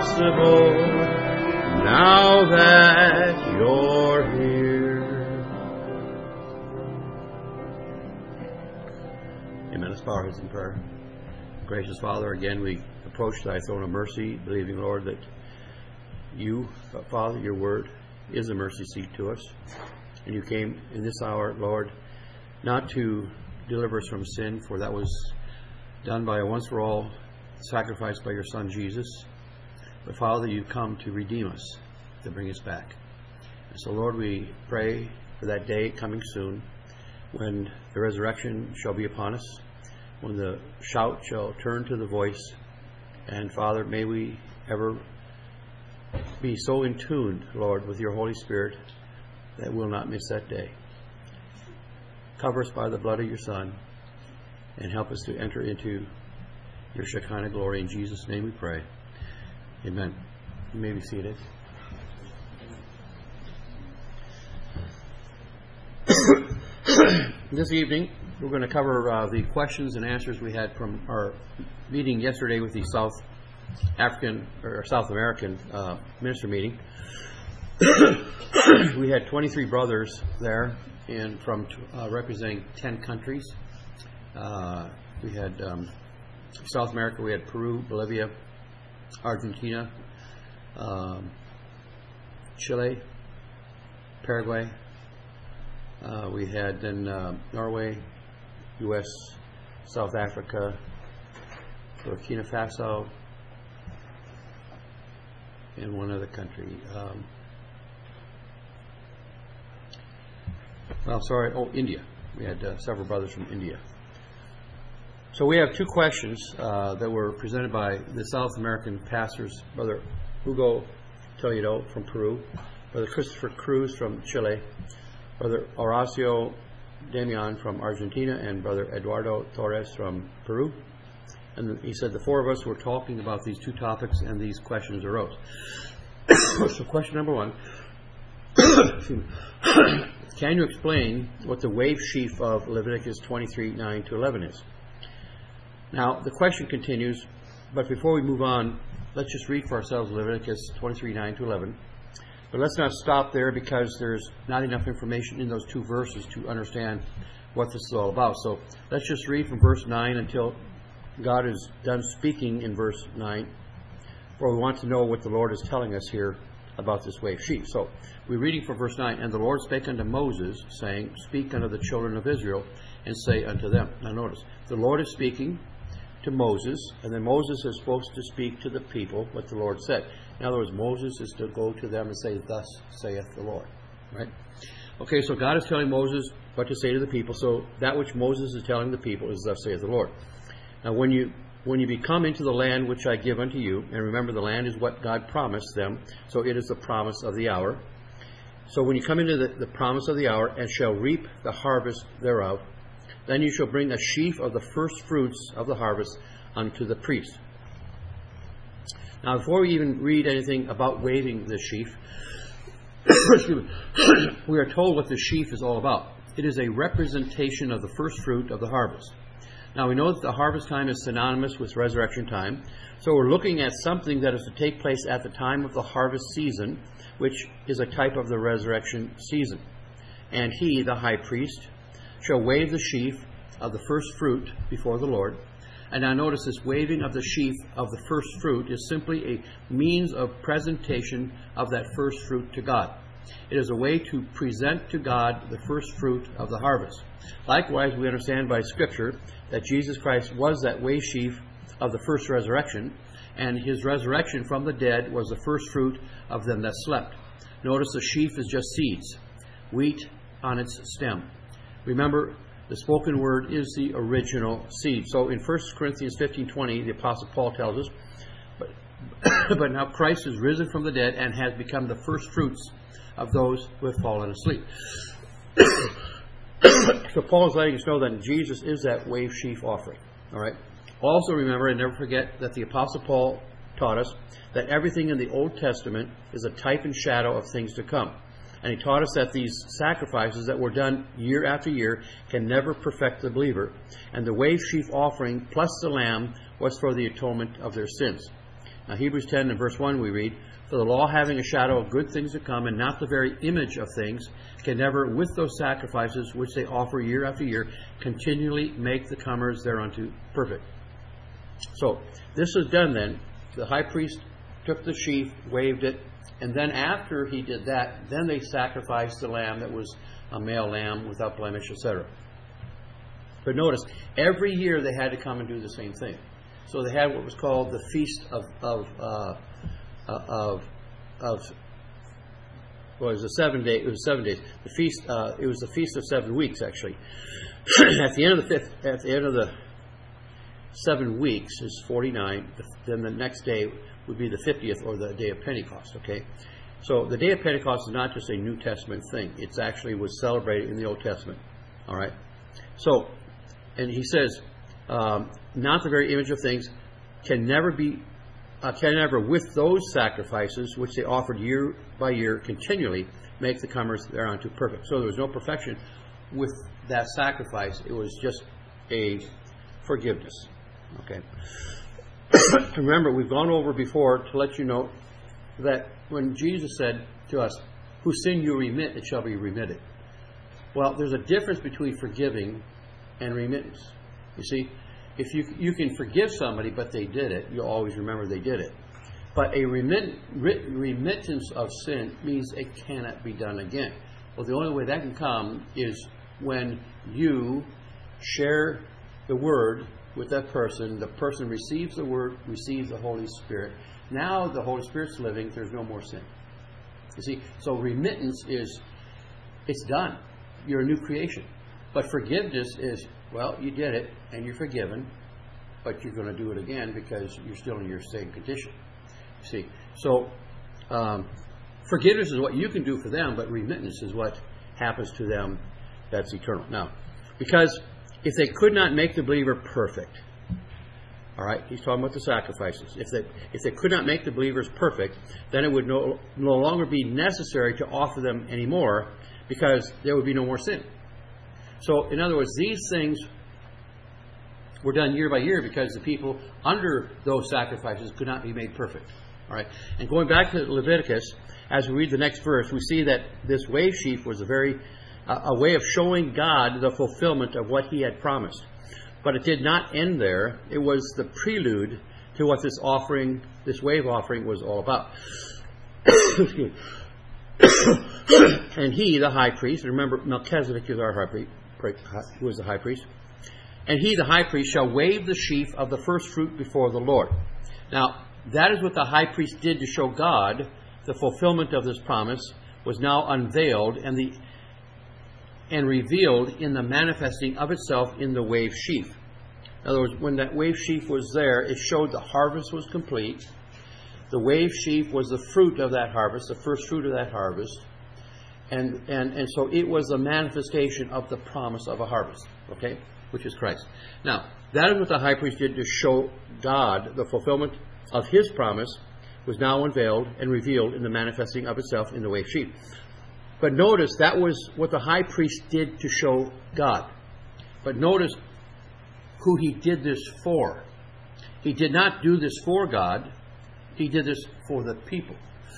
possible now that you're here. Amen. Let's bow our heads in prayer. Gracious Father, again we approach thy throne of mercy, believing, Lord, that you, Father, your word is a mercy seat to us. And you came in this hour, Lord, not to deliver us from sin, for that was done by a once for all sacrifice by your Son Jesus. But Father, you come to redeem us, to bring us back. And so, Lord, we pray for that day coming soon when the resurrection shall be upon us, when the shout shall turn to the voice. And Father, may we ever be so in tune, Lord, with your Holy Spirit that we'll not miss that day. Cover us by the blood of your Son and help us to enter into your Shekinah glory. In Jesus' name we pray. Amen. You may be seated. This evening, we're going to cover the questions and answers we had from our meeting yesterday with the South American minister meeting. We had 23 brothers there, and from representing 10 countries. We had South America. We had Peru, Bolivia, Argentina, Chile, Paraguay. We had then Norway, U.S., South Africa, Burkina Faso, and one other country. India. We had several brothers from India. So we have two questions that were presented by the South American pastors, Brother Hugo Toledo from Peru, Brother Christopher Cruz from Chile, Brother Horacio Damian from Argentina, and Brother Eduardo Torres from Peru. And he said the four of us were talking about these two topics, and these questions arose. So question number one, can you explain what the wave sheaf of Leviticus 23:9-11 is? Now, the question continues, but before we move on, let's just read for ourselves Leviticus 23:9-11. But let's not stop there, because there's not enough information in those two verses to understand what this is all about. So let's just read from verse 9 until God is done speaking in verse 9, for we want to know what the Lord is telling us here about this wave sheaf. So we're reading from verse 9, and the Lord spake unto Moses, saying, speak unto the children of Israel, and say unto them. Now notice, the Lord is speaking to Moses, and then Moses is supposed to speak to the people what the Lord said. In other words, Moses is to go to them and say, thus saith the Lord. Right? Okay, so God is telling Moses what to say to the people. So that which Moses is telling the people is, thus saith the Lord. Now when you be come into the land which I give unto you, and remember the land is what God promised them, so it is the promise of the hour. So when you come into the promise of the hour, and shall reap the harvest thereof, then you shall bring a sheaf of the first fruits of the harvest unto the priest. Now, before we even read anything about waving the sheaf, we are told what the sheaf is all about. It is a representation of the first fruit of the harvest. Now, we know that the harvest time is synonymous with resurrection time, so we're looking at something that is to take place at the time of the harvest season, which is a type of the resurrection season. And he, the high priest, shall wave the sheaf of the first fruit before the Lord. And now notice this waving of the sheaf of the first fruit is simply a means of presentation of that first fruit to God. It is a way to present to God the first fruit of the harvest. Likewise, we understand by Scripture that Jesus Christ was that wave sheaf of the first resurrection, and his resurrection from the dead was the first fruit of them that slept. Notice the sheaf is just seeds, wheat on its stem. Remember, the spoken word is the original seed. So in 1 Corinthians 15:20, the Apostle Paul tells us, but now Christ is risen from the dead and has become the first fruits of those who have fallen asleep. So Paul is letting us know that Jesus is that wave sheaf offering. All right. Also remember and never forget that the Apostle Paul taught us that everything in the Old Testament is a type and shadow of things to come. And he taught us that these sacrifices that were done year after year can never perfect the believer. And the wave sheaf offering plus the lamb was for the atonement of their sins. Now, Hebrews 10 and verse 1 we read, "For the law, having a shadow of good things to come, and not the very image of things, can never, with those sacrifices which they offer year after year, continually make the comers thereunto perfect." So, this is done then. The high priest took the sheaf, waved it, and then after he did that, then they sacrificed the lamb that was a male lamb without blemish, etc. But notice, every year they had to come and do the same thing. So they had what was called the feast of well, it was a 7 day. It was 7 days. The feast. It was the feast of 7 weeks, actually. At the end of the 7 weeks is 49. Then the next day would be the 50th, or the day of Pentecost. Okay, so the day of Pentecost is not just a New Testament thing. It actually was celebrated in the Old Testament. All right. So, and he says, not the very image of things can never with those sacrifices which they offered year by year continually make the comers thereunto perfect. So there was no perfection with that sacrifice. It was just a forgiveness. Okay. Remember, we've gone over before to let you know that when Jesus said to us, "Whose sin you remit, it shall be remitted." Well, there's a difference between forgiving and remittance. You see, if you can forgive somebody, but they did it, you'll always remember they did it. But a remittance of sin means it cannot be done again. Well, the only way that can come is when you share the Word with that person. The person receives the Word, receives the Holy Spirit. Now the Holy Spirit's living, there's no more sin. You see, so remittance is, it's done. You're a new creation. But forgiveness is, well, you did it and you're forgiven, but you're going to do it again because you're still in your same condition. You see, so forgiveness is what you can do for them, but remittance is what happens to them that's eternal. Now, because if they could not make the believer perfect, all right, he's talking about the sacrifices. If they could not make the believers perfect, then it would no longer be necessary to offer them anymore, because there would be no more sin. So, in other words, these things were done year by year because the people under those sacrifices could not be made perfect. All right. And going back to Leviticus, as we read the next verse, we see that this wave sheaf was a way of showing God the fulfillment of what He had promised. But it did not end there. It was the prelude to what this offering, this wave offering, was all about. And he, the high priest, remember Melchizedek is our high priest, who is the high priest, and he, the high priest, shall wave the sheaf of the first fruit before the Lord. Now, that is what the high priest did to show God the fulfillment of this promise was now unveiled and revealed in the manifesting of itself in the wave sheaf. In other words, when that wave sheaf was there, it showed the harvest was complete. The wave sheaf was the fruit of that harvest, the first fruit of that harvest. And so it was a manifestation of the promise of a harvest, okay, which is Christ. Now, that is what the high priest did to show God the fulfillment of His promise was now unveiled and revealed in the manifesting of itself in the wave sheaf. But notice that was what the high priest did to show God. But notice who he did this for. He did not do this for God. He did this for the people.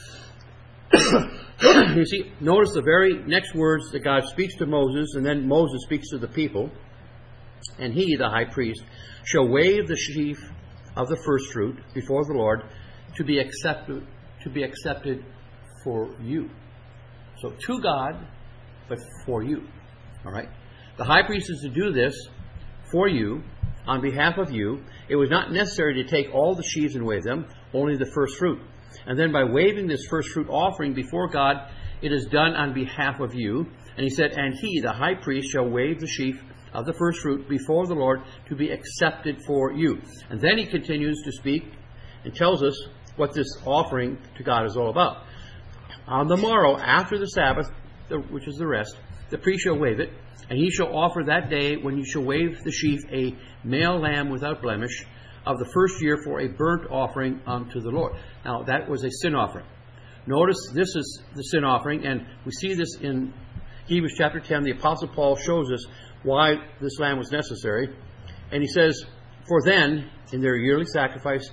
You see, notice the very next words that God speaks to Moses, and then Moses speaks to the people. And he, the high priest, shall wave the sheaf of the first fruit before the Lord to be accepted for you. So to God, but for you. All right? The high priest is to do this for you, on behalf of you. It was not necessary to take all the sheaves and wave them, only the first fruit. And then by waving this first fruit offering before God, it is done on behalf of you. And he said, and he, the high priest, shall wave the sheaf of the first fruit before the Lord to be accepted for you. And then he continues to speak and tells us what this offering to God is all about. On the morrow, after the Sabbath, which is the rest, the priest shall wave it, and he shall offer that day when you shall wave the sheaf a male lamb without blemish of the first year for a burnt offering unto the Lord. Now, that was a sin offering. Notice this is the sin offering, and we see this in Hebrews chapter 10. The Apostle Paul shows us why this lamb was necessary. And he says, for then, in their yearly sacrifice,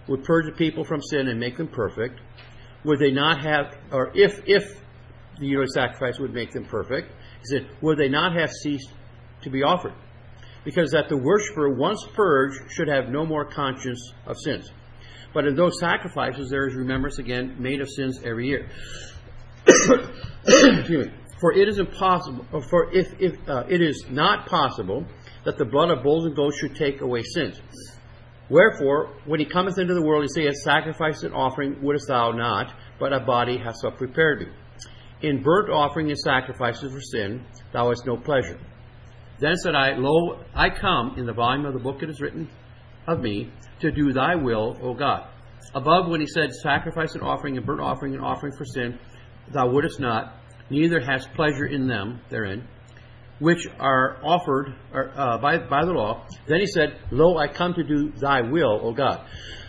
would purge the people from sin and make them perfect, would they not have, or if the yearly sacrifice would make them perfect, he said, would they not have ceased to be offered? Because that the worshiper, once purged, should have no more conscience of sins. But in those sacrifices, there is remembrance again made of sins every year. Excuse me. For it is impossible, for if it is not possible that the blood of bulls and goats should take away sins. Wherefore, when he cometh into the world, he saith, Sacrifice and offering wouldest thou not, but a body hast thou prepared me. In burnt offering and sacrifices for sin, thou hast no pleasure. Then said I, Lo, I come, in the volume of the book it is written of me, to do thy will, O God. Above, when he said, Sacrifice and offering and burnt offering and offering for sin, thou wouldest not, neither hast pleasure in them therein, which are offered by the law. Then he said, Lo, I come to do thy will, O God.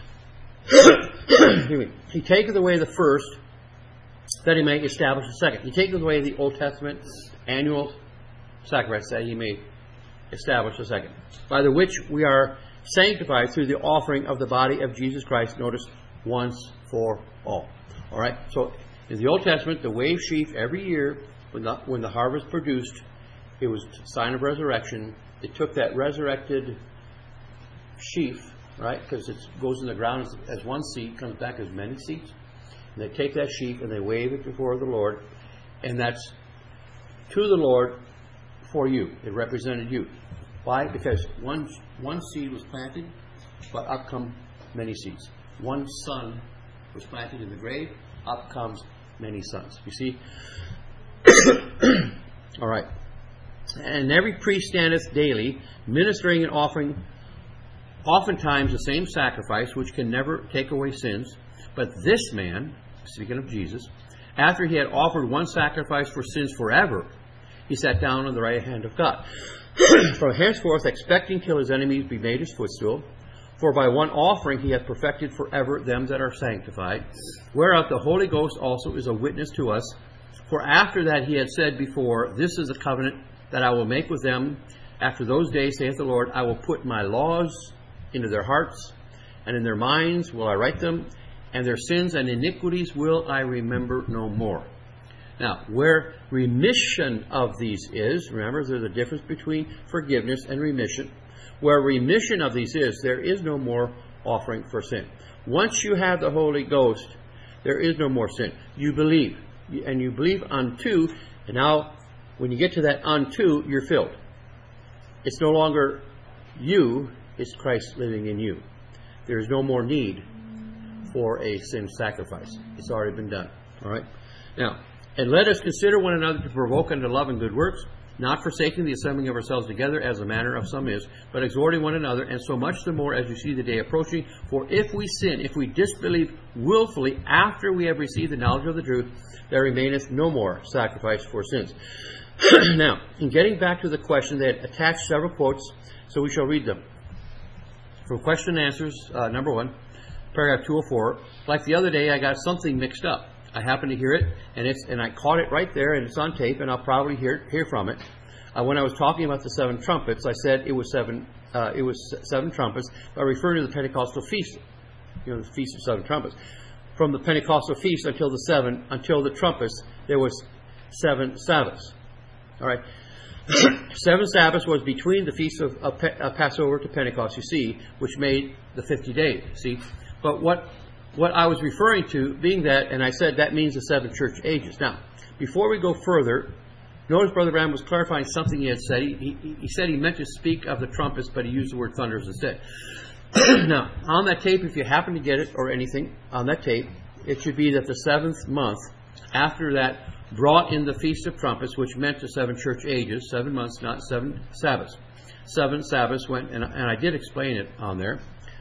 He taketh away the first, that he may establish the second. He taketh away the Old Testament annual sacrifice, that he may establish the second. By the which we are sanctified through the offering of the body of Jesus Christ, notice, once for all. All right? So, in the Old Testament, the wave sheaf every year, when the harvest produced, it was a sign of resurrection. It took that resurrected sheaf, right, because it goes in the ground as one seed, comes back as many seeds. And they take that sheaf and they wave it before the Lord, and that's to the Lord for you. It represented you. Why? Because one seed was planted, but up come many seeds. One son was planted in the grave, up comes many sons. You see? All right. And every priest standeth daily, ministering and offering oftentimes the same sacrifice, which can never take away sins. But this man, speaking of Jesus, after he had offered one sacrifice for sins forever, he sat down on the right hand of God. From henceforth, expecting till his enemies be made his footstool. For by one offering he hath perfected forever them that are sanctified, whereof the Holy Ghost also is a witness to us. For after that he had said before, This is the covenant that I will make with them after those days, saith the Lord, I will put my laws into their hearts, and in their minds will I write them, and their sins and iniquities will I remember no more. Now, where remission of these is, remember there's a difference between forgiveness and remission. Where remission of these is, there is no more offering for sin. Once you have the Holy Ghost, there is no more sin. You believe, and you believe unto, and now when you get to that unto, you're filled. It's no longer you, it's Christ living in you. There is no more need for a sin sacrifice. It's already been done. All right? Now, and let us consider one another to provoke unto love and good works, not forsaking the assembling of ourselves together, as the manner of some is, but exhorting one another, and so much the more as you see the day approaching. For if we sin, if we disbelieve willfully after we have received the knowledge of the truth, there remaineth no more sacrifice for sins. Now, in getting back to the question, they had attached several quotes, so we shall read them. From Question and Answers, number 1, paragraph 204. Like the other day, I got something mixed up. I happened to hear it, and I caught it right there, and it's on tape, and I'll probably hear from it. When I was talking about the 7 trumpets, I said it was seven trumpets, by referring to the Pentecostal feast, the Feast of 7 Trumpets. From the Pentecostal feast until the trumpets, there was 7 Sabbaths. All right. 7 Sabbaths was between the feast of Passover to Pentecost, you see, which made the 50 days, see. But what I was referring to being that, and I said that means the 7 church ages. Now, before we go further, notice Brother Branham was clarifying something he had said. He said he meant to speak of the trumpets, but he used the word thunders instead. Now, on that tape, if you happen to get it or anything on that tape, it should be that the 7th month after that brought in the Feast of Trumpets, which meant the 7 church ages, 7 months, not 7 Sabbaths. 7 Sabbaths went, and I did explain it on there.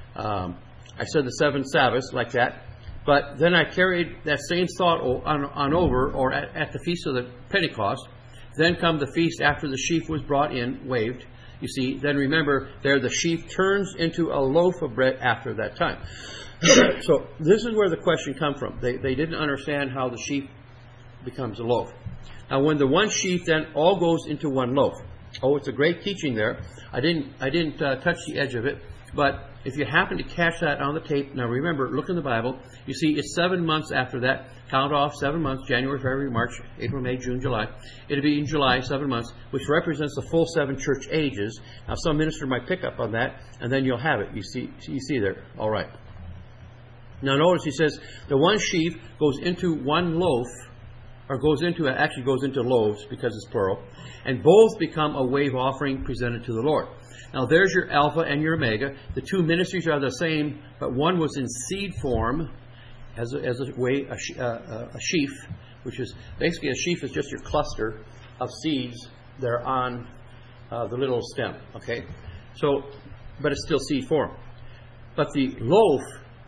I said the 7 Sabbaths like that, but then I carried that same thought on over, or at the Feast of the Pentecost. Then come the feast after the sheaf was brought in, waved. You see, then remember, there the sheaf turns into a loaf of bread after that time. So this is where the question come from. They didn't understand how the sheaf becomes a loaf. Now, when the one sheaf then all goes into one loaf. Oh, it's a great teaching there. I didn't touch the edge of it, But if you happen to catch that on the tape, now remember, look in the Bible. You see, it's 7 months after that. Count off 7 months, January, February, March, April, May, June, July. It'll be in July, 7 months, which represents the full 7 church ages. Now, some minister might pick up on that, and then you'll have it. You see there. All right. Now, notice he says, the one sheaf goes into one loaf, or actually goes into loaves, because it's plural, and both become a wave offering presented to the Lord. Now, there's your Alpha and your Omega. The two ministries are the same, but one was in seed form as a sheaf, which is basically a sheaf is just your cluster of seeds that are on the little stem. Okay, so but it's still seed form. But the loaf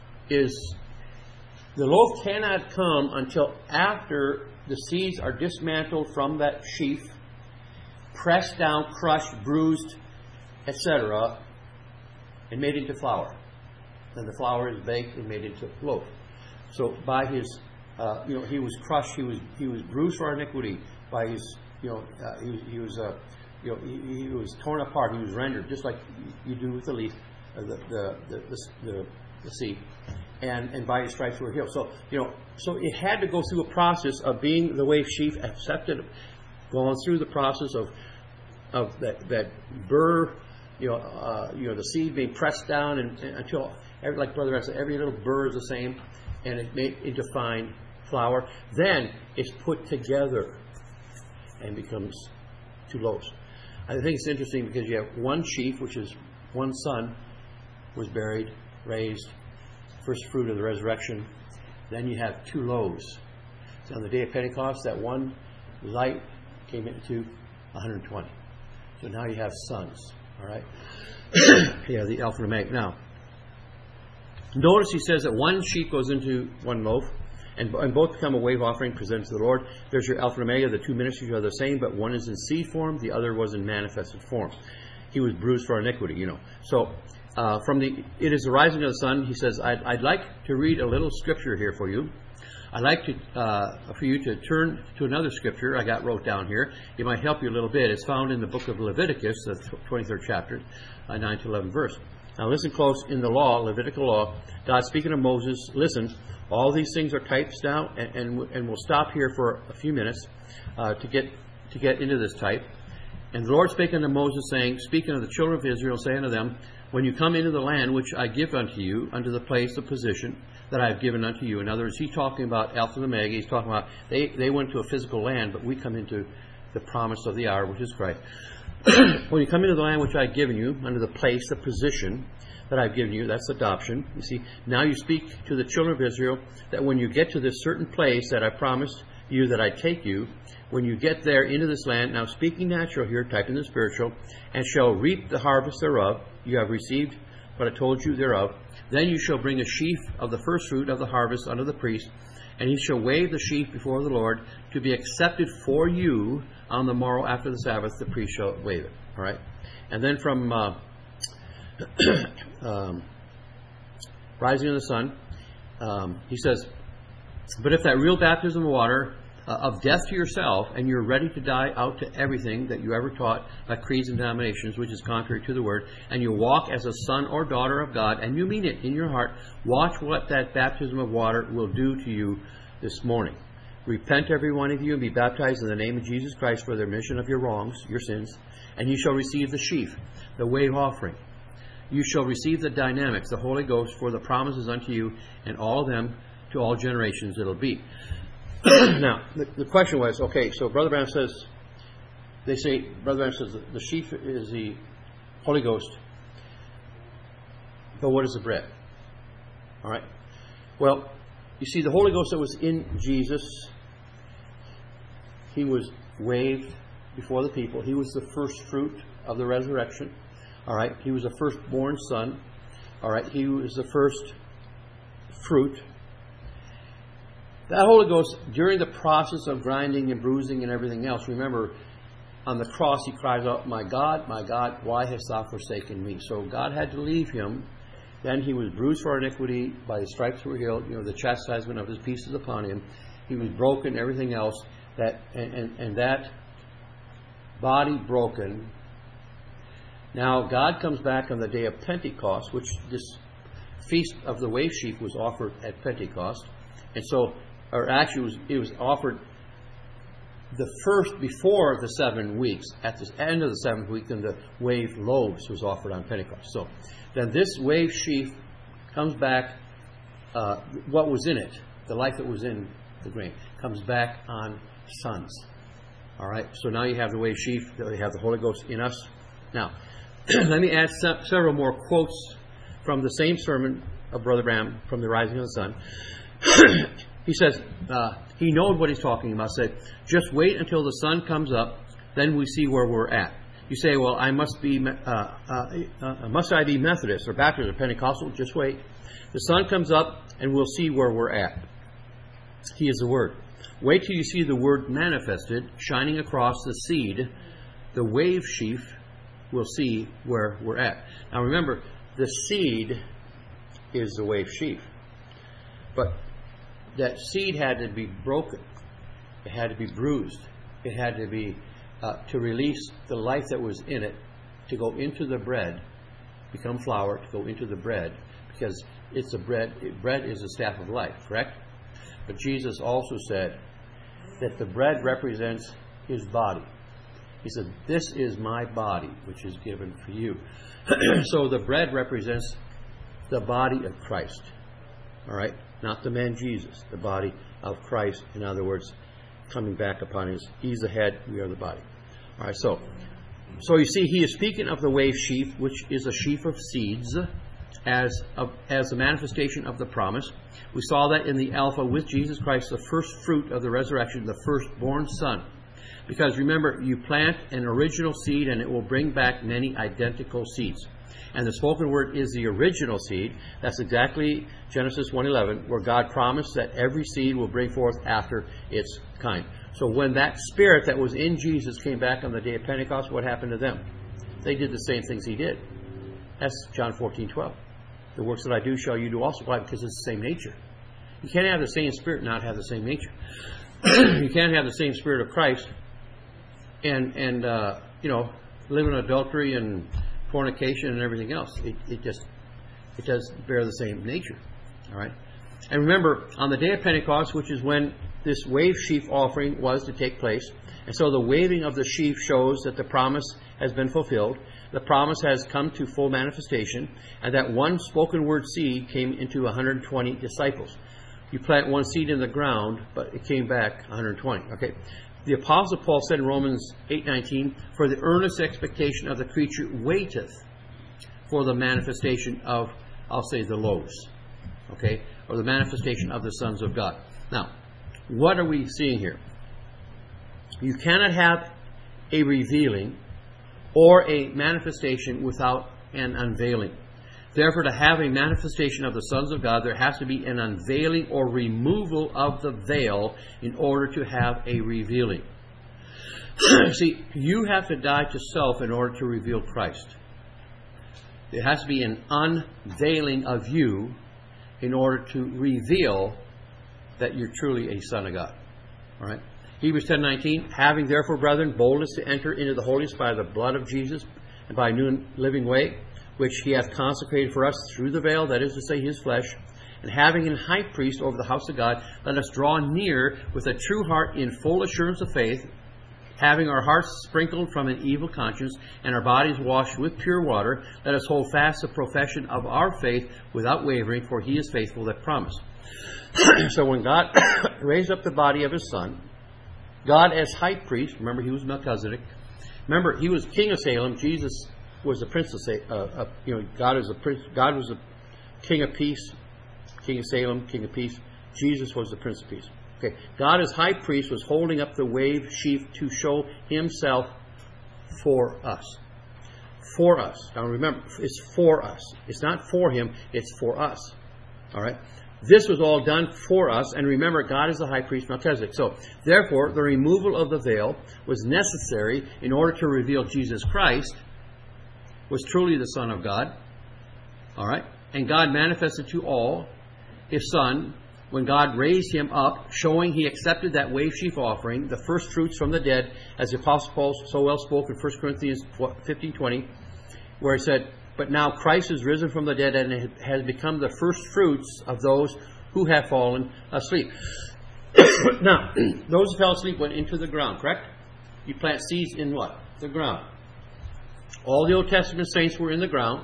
cannot come until after the seeds are dismantled from that sheaf, pressed down, crushed, bruised, etc., and made into flour. Then the flour is baked and made into loaf. So by his, he was crushed. He was bruised for our iniquity. By his, he was torn apart. He was rendered, just like you do with the leaf, the seed. And by his stripes we're healed. So so it had to go through a process of being the wave sheaf, accepted, going through the process of that burr. The seed being pressed down and until, like Brother Ed said, every little burr is the same, and it's made into fine flour. Then it's put together and becomes 2 loaves. I think it's interesting because you have one sheaf, which is one son, was buried, raised, first fruit of the resurrection. Then you have 2 loaves. So on the day of Pentecost, that one light came into 120. So now you have sons. All right? Yeah, the Alpha and Omega. Now, notice he says that one sheaf goes into one loaf, and both become a wave offering presented to the Lord. There's your Alpha and Omega. The 2 ministries are the same, but one is in seed form, the other was in manifested form. He was bruised for our iniquity, So, it is the rising of the sun. He says, I'd like to read a little scripture here for you. I'd like for you to turn to another scripture I got wrote down here. It might help you a little bit. It's found in the book of Leviticus, the 23rd chapter, 9 to 11 verse. Now listen close. In the law, Levitical law, God speaking to Moses, listen, all these things are types now, and we'll stop here for a few minutes to get into this type. And the Lord spake unto Moses, saying, speaking of the children of Israel, saying unto them, when you come into the land which I give unto you, unto the place of position that I have given unto you. In other words, he's talking about Alpha and Omega. He's talking about they went to a physical land, but we come into the promise of the hour, which is Christ. When you come into the land which I have given you, under the place, the position that I've given you, that's adoption. You see, now you speak to the children of Israel that when you get to this certain place that I promised you that I'd take you, when you get there into this land, now speaking natural here, typing the spiritual, and shall reap the harvest thereof, you have received what I told you thereof, then you shall bring a sheaf of the first fruit of the harvest unto the priest, and he shall wave the sheaf before the Lord to be accepted for you on the morrow after the Sabbath, the priest shall wave it. All right? And then from Rising of the Sun, he says, but if that real baptism of water of death to yourself, and you're ready to die out to everything that you ever taught by creeds and denominations, which is contrary to the word, and you walk as a son or daughter of God, and you mean it in your heart, watch what that baptism of water will do to you this morning. Repent, every one of you, and be baptized in the name of Jesus Christ for the remission of your wrongs, your sins, and you shall receive the sheaf, the wave offering. You shall receive the dynamics, the Holy Ghost, for the promises unto you, and all of them to all generations it'll be. Now, the question was, okay, so Brother Branham says, Brother Branham says the sheaf is the Holy Ghost, but what is the bread? All right. Well, you see, the Holy Ghost that was in Jesus, he was waved before the people. He was the first fruit of the resurrection. All right. He was the firstborn son. All right. He was the first fruit. That Holy Ghost, during the process of grinding and bruising and everything else, remember, on the cross he cries out, my God, why hast thou forsaken me? So God had to leave him. Then he was bruised for our iniquity, by his stripes were healed. The chastisement of his peace is upon him. He was broken, everything else. And that body broken. Now, God comes back on the day of Pentecost, which this feast of the wave sheaf was offered at Pentecost. And so, or actually, it was offered the first before the 7 weeks. At the end of the 7th week, then the wave loaves was offered on Pentecost. So, then this wave sheaf comes back, what was in it, the life that was in the grain, comes back on sons. All right, so now you have the wave sheaf, you have the Holy Ghost in us. Now, let me add several more quotes from the same sermon of Brother Branham from the rising of the sun. He says, he knows what he's talking about. Said, just wait until the sun comes up, then we see where we're at. You say, well, must I be Methodist or Baptist or Pentecostal? Just wait. The sun comes up and we'll see where we're at. He is the Word. Wait till you see the Word manifested, shining across the seed, the wave sheaf. We'll see where we're at. Now remember, the seed is the wave sheaf. But that seed had to be broken. It had to be bruised. It had to be, to release the life that was in it, to go into the bread, become flour, to go into the bread, because it's the bread. Bread is the staff of life, correct? But Jesus also said that the bread represents His body. He said, this is my body, which is given for you. So the bread represents the body of Christ. All right? Not the man Jesus, the body of Christ. In other words, coming back upon He's the head, we are the body. All right, so you see, he is speaking of the wave sheaf, which is a sheaf of seeds, as a manifestation of the promise. We saw that in the Alpha with Jesus Christ, the first fruit of the resurrection, the firstborn son. Because remember, you plant an original seed and it will bring back many identical seeds. And the spoken word is the original seed. That's exactly Genesis 1:11, where God promised that every seed will bring forth after its kind. So when that spirit that was in Jesus came back on the day of Pentecost, what happened to them? They did the same things He did. That's John 14:12. The works that I do shall you do also. Why? Because it's the same nature. You can't have the same spirit and not have the same nature. You can't have the same spirit of Christ and live in adultery and fornication and everything else. It does bear the same nature. All right. And remember, on the day of Pentecost, which is when this wave sheaf offering was to take place, and so the waving of the sheaf shows that the promise has been fulfilled. The promise has come to full manifestation, and that one spoken word seed came into 120 disciples. You plant one seed in the ground, but it came back 120. Okay. The Apostle Paul said in Romans 8:19, for the earnest expectation of the creature waiteth for the manifestation of, I'll say, the loaves. Okay? Or the manifestation of the sons of God. Now, what are we seeing here? You cannot have a revealing or a manifestation without an unveiling. Therefore, to have a manifestation of the sons of God, there has to be an unveiling or removal of the veil in order to have a revealing. See, you have to die to self in order to reveal Christ. There has to be an unveiling of you in order to reveal that you're truly a son of God. All right? Hebrews 10:19, having therefore, brethren, boldness to enter into the holiest by the blood of Jesus and by a new and living way, which He hath consecrated for us through the veil, that is to say, His flesh, and having an high priest over the house of God, let us draw near with a true heart in full assurance of faith, having our hearts sprinkled from an evil conscience and our bodies washed with pure water, let us hold fast the profession of our faith without wavering, for He is faithful that promised. So when God raised up the body of His Son, God as high priest, remember He was Melchizedek, remember He was king of Salem, Jesus was the prince of Salem, God was the king of peace, king of Salem, king of peace. Jesus was the prince of peace. Okay, God as high priest was holding up the wave sheaf to show Himself for us. For us. Now remember, it's for us. It's not for Him, it's for us. All right? This was all done for us, and remember, God is the high priest Melchizedek. So, therefore, the removal of the veil was necessary in order to reveal Jesus Christ was truly the Son of God. All right? And God manifested to all His Son when God raised Him up, showing He accepted that wave sheaf offering, the first fruits from the dead, as the Apostle Paul so well spoke in 1 Corinthians 15:20. where he said, but now Christ is risen from the dead and has become the first fruits of those who have fallen asleep. Now, those who fell asleep went into the ground, correct? You plant seeds in what? The ground. All the Old Testament saints were in the ground.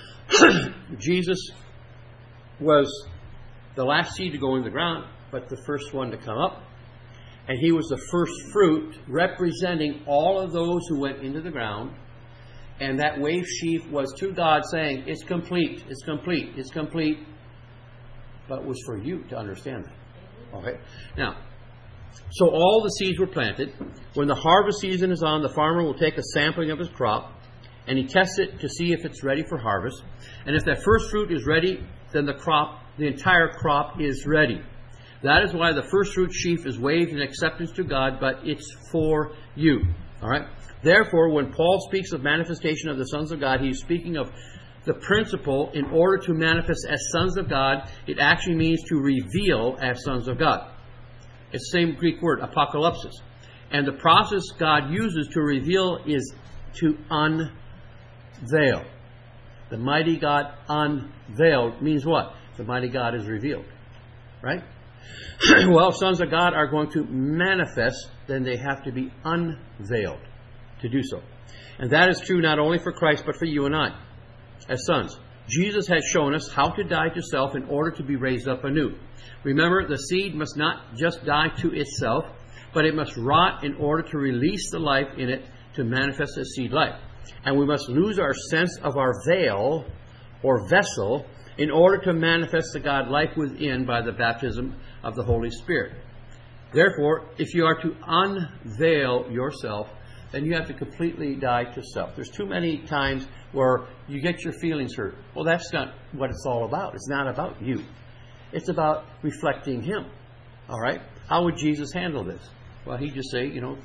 Jesus was the last seed to go in the ground, but the first one to come up. And he was the first fruit representing all of those who went into the ground. And that wave sheaf was to God saying, it's complete, it's complete, it's complete. But it was for you to understand that. Okay? Now, so all the seeds were planted. When the harvest season is on, the farmer will take a sampling of his crop and he tests it to see if it's ready for harvest. And if that first fruit is ready, then the entire crop is ready. That is why the first fruit sheaf is waved in acceptance to God, but it's for you. All right? Therefore, when Paul speaks of manifestation of the sons of God, he's speaking of the principle in order to manifest as sons of God. It actually means to reveal as sons of God. It's the same Greek word, apocalypsis. And the process God uses to reveal is to unveil. The mighty God unveiled means what? The mighty God is revealed. Right? Well, sons of God are going to manifest, then they have to be unveiled to do so. And that is true not only for Christ, but for you and I, as sons. Jesus has shown us how to die to self in order to be raised up anew. Remember, the seed must not just die to itself, but it must rot in order to release the life in it to manifest the seed life. And we must lose our sense of our veil or vessel in order to manifest the God life within by the baptism of the Holy Spirit. Therefore, if you are to unveil yourself, then you have to completely die to self. There's too many times where you get your feelings hurt. Well, that's not what it's all about. It's not about you. It's about reflecting Him. All right? How would Jesus handle this? Well, he'd just say, people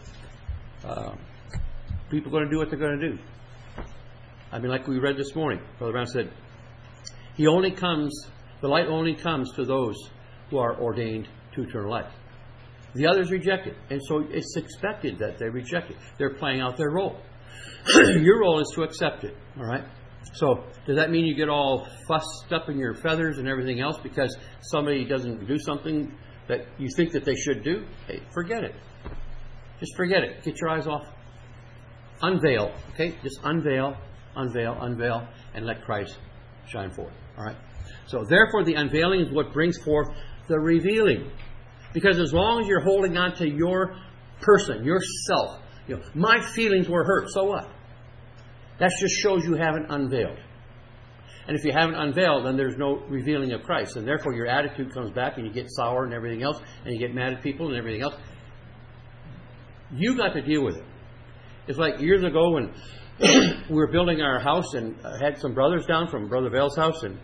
are going to do what they're going to do. I mean, like we read this morning, Brother Brown said, the light only comes to those who are ordained to eternal life. The others reject it. And so it's expected that they reject it. They're playing out their role. Your role is to accept it. All right? So does that mean you get all fussed up in your feathers and everything else because somebody doesn't do something that you think that they should do? Hey, forget it. Just forget it. Get your eyes off. Unveil. Okay? Just unveil, and let Christ shine forth. All right? So therefore the unveiling is what brings forth the revealing. Because as long as you're holding on to your person, yourself, my feelings were hurt, so what? That just shows you haven't unveiled. And if you haven't unveiled, then there's no revealing of Christ. And therefore your attitude comes back and you get sour and everything else, and you get mad at people and everything else. You got to deal with it. It's like years ago when we were building our house and I had some brothers down from Brother Vale's house, and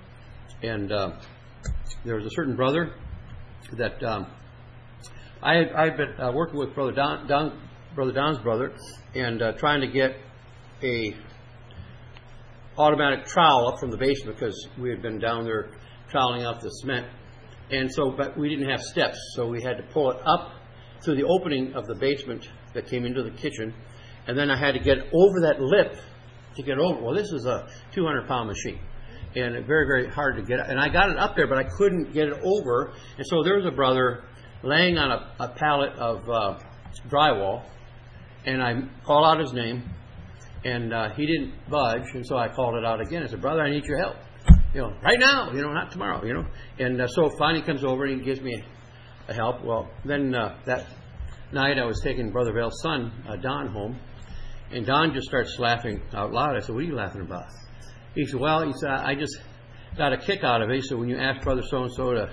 there was a certain brother that I've been working with Brother Don's brother, and trying to get a automatic trowel up from the basement because we had been down there troweling out the cement, and so but we didn't have steps, so we had to pull it up through the opening of the basement that came into the kitchen, and then I had to get over that lip to get over. Well, this is a 200-pound machine, and very, very hard to get. And I got it up there, but I couldn't get it over. And so there was a brother laying on a pallet of drywall, and I called out his name, and he didn't budge. And so I called it out again. I said, "Brother, I need your help. Right now. Not tomorrow. And so finally he comes over and he gives me a help. Well, then that night I was taking Brother Vale's son, Don, home. And Don just starts laughing out loud. I said, "What are you laughing about?" He said, "Well," he said, "I just got a kick out of it." He said, "When you asked Brother so-and-so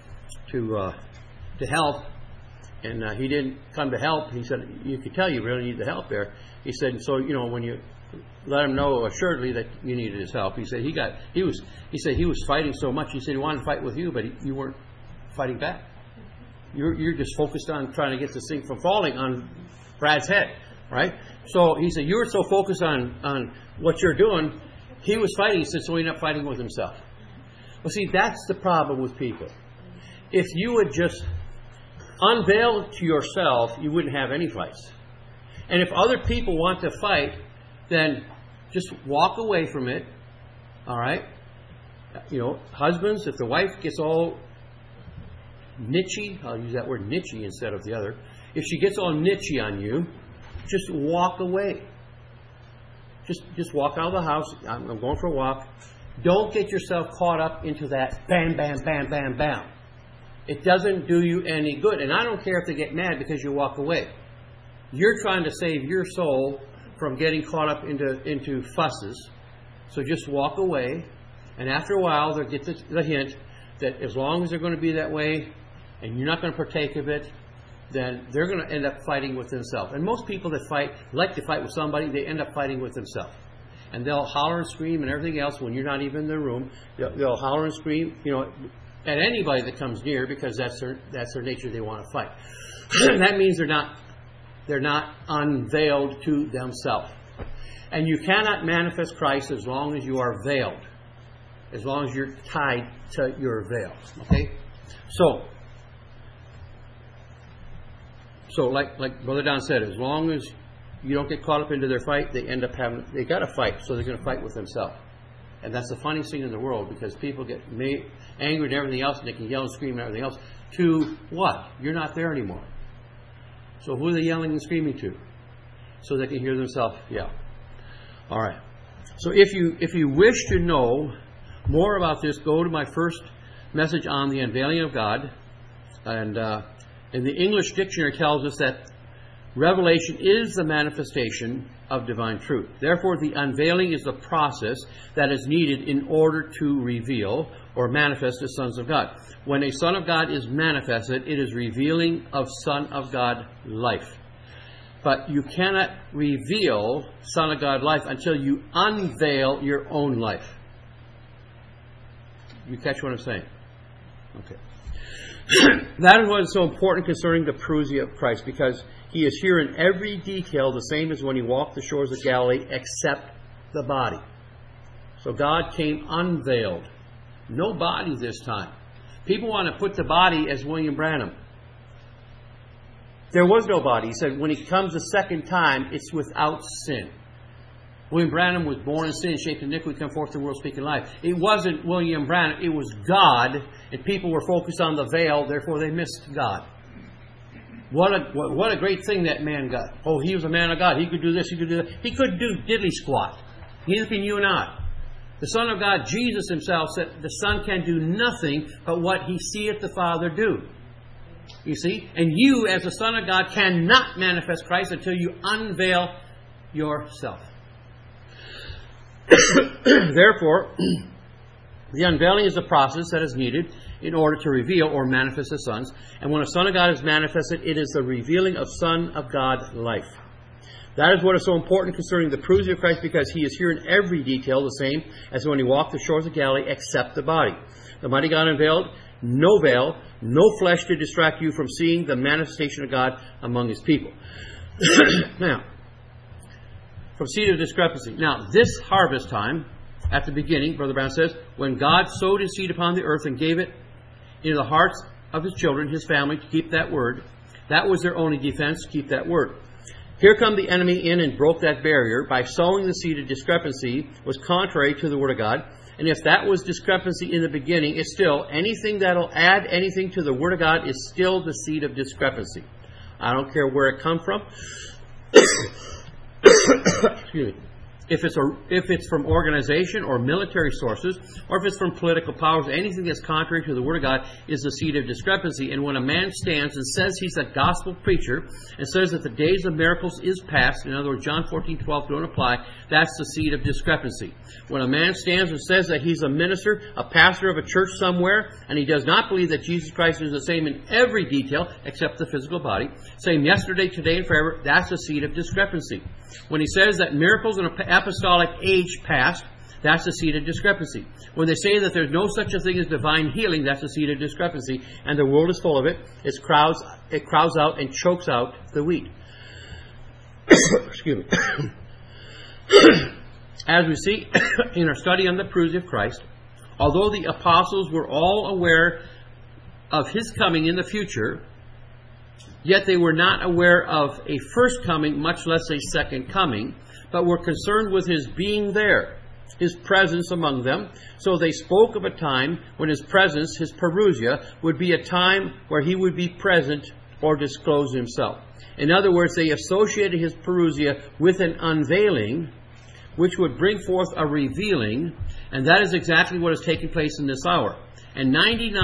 to help, and he didn't come to help," he said, "you could tell you really need the help there." He said, "So, when you let him know assuredly that you needed his help," he said, he was fighting so much. He said he wanted to fight with you, but you weren't fighting back. You're just focused on trying to get this thing from falling on Brad's head. Right? So he said, you were so focused on what you're doing, he was fighting. He said, so he ended up fighting with himself. Well, see, that's the problem with people. If you would just unveil to yourself, you wouldn't have any fights. And if other people want to fight, then Just walk away from it. All right? Husbands, if the wife gets all nitchy, I'll use that word nitchy instead of the other. If she gets all nitchy on you, just walk away. Just walk out of the house. I'm going for a walk. Don't get yourself caught up into that bam, bam, bam, bam, bam. It doesn't do you any good. And I don't care if they get mad because you walk away. You're trying to save your soul from getting caught up into fusses. So just walk away. And after a while, they'll get the hint that as long as they're going to be that way and you're not going to partake of it, then they're going to end up fighting with themselves. And most people that like to fight with somebody, they end up fighting with themselves. And they'll holler and scream and everything else when you're not even in the room. They'll holler and scream, at anybody that comes near because that's their nature. They want to fight. That means they're not unveiled to themselves. And you cannot manifest Christ as long as you are veiled. As long as you're tied to your veil. Okay? So like Brother Don said, as long as you don't get caught up into their fight, they got to fight, so they're going to fight with themselves. And that's the funniest thing in the world, because people get angry and everything else, and they can yell and scream and everything else. To what? You're not there anymore. So who are they yelling and screaming to? So they can hear themselves yell. All right. So if you wish to know more about this, go to my first message on the unveiling of God. And the English dictionary tells us that revelation is the manifestation of divine truth. Therefore, the unveiling is the process that is needed in order to reveal or manifest the sons of God. When a son of God is manifested, it is revealing of son of God life. But you cannot reveal son of God life until you unveil your own life. You catch what I'm saying? Okay. That is what is so important concerning the parousia of Christ, because he is here in every detail, the same as when he walked the shores of Galilee, except the body. So God came unveiled. No body this time. People want to put the body as William Branham. There was no body. He said when he comes the second time, it's without sin. William Branham was born in sin, shaped in iniquity, come forth to the world speaking life. It wasn't William Branham, it was God, and people were focused on the veil, therefore they missed God. What a great thing that man got. Oh, he was a man of God. He could do this, he could do that. He couldn't do diddly squat. Neither can you and I. The Son of God, Jesus himself, said the Son can do nothing but what he seeth the Father do. You see? And you, as a Son of God, cannot manifest Christ until you unveil yourself. Therefore, the unveiling is the process that is needed in order to reveal or manifest the sons. And when a Son of God is manifested, it is the revealing of Son of God life. That is what is so important concerning the parousia of Christ, because he is here in every detail, the same as when he walked the shores of Galilee, except the body. The mighty God unveiled, no veil, no flesh to distract you from seeing the manifestation of God among his people. Now, from seed of discrepancy. Now, this harvest time, at the beginning, Brother Brown says, when God sowed his seed upon the earth and gave it into the hearts of his children, his family, to keep that word, that was their only defense, to keep that word. Here come the enemy in and broke that barrier by sowing the seed of discrepancy, was contrary to the word of God. And if that was discrepancy in the beginning, it's still anything that'll add anything to the word of God is still the seed of discrepancy. I don't care where it comes from. Excuse me. If it's from organization or military sources, or if it's from political powers, anything that's contrary to the Word of God is the seed of discrepancy. And when a man stands and says he's a gospel preacher and says that the days of miracles is past, in other words, John 14:12 don't apply, that's the seed of discrepancy. When a man stands and says that he's a minister, a pastor of a church somewhere, and he does not believe that Jesus Christ is the same in every detail except the physical body, same yesterday, today, and forever, that's the seed of discrepancy. When he says that miracles in an apostolic age past, that's the seed of discrepancy. When they say that there's no such a thing as divine healing, that's the seed of discrepancy, and the world is full of it. It crowds out and chokes out the wheat. Excuse me. As we see in our study on the parousia of Christ, although the apostles were all aware of his coming in the future, yet they were not aware of a first coming, much less a second coming. but were concerned with His being there, His presence among them. So they spoke of a time when His presence, His parousia, would be a time where He would be present or disclose Himself. In other words, they associated His parousia with an unveiling, which would bring forth a revealing, and that is exactly what is taking place in this hour. And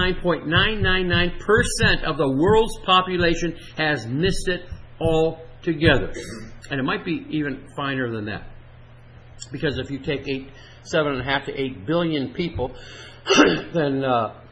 99.999% of the world's population has missed it altogether. And it might be even finer than that. Because if you take 7.5 to 8 billion people, then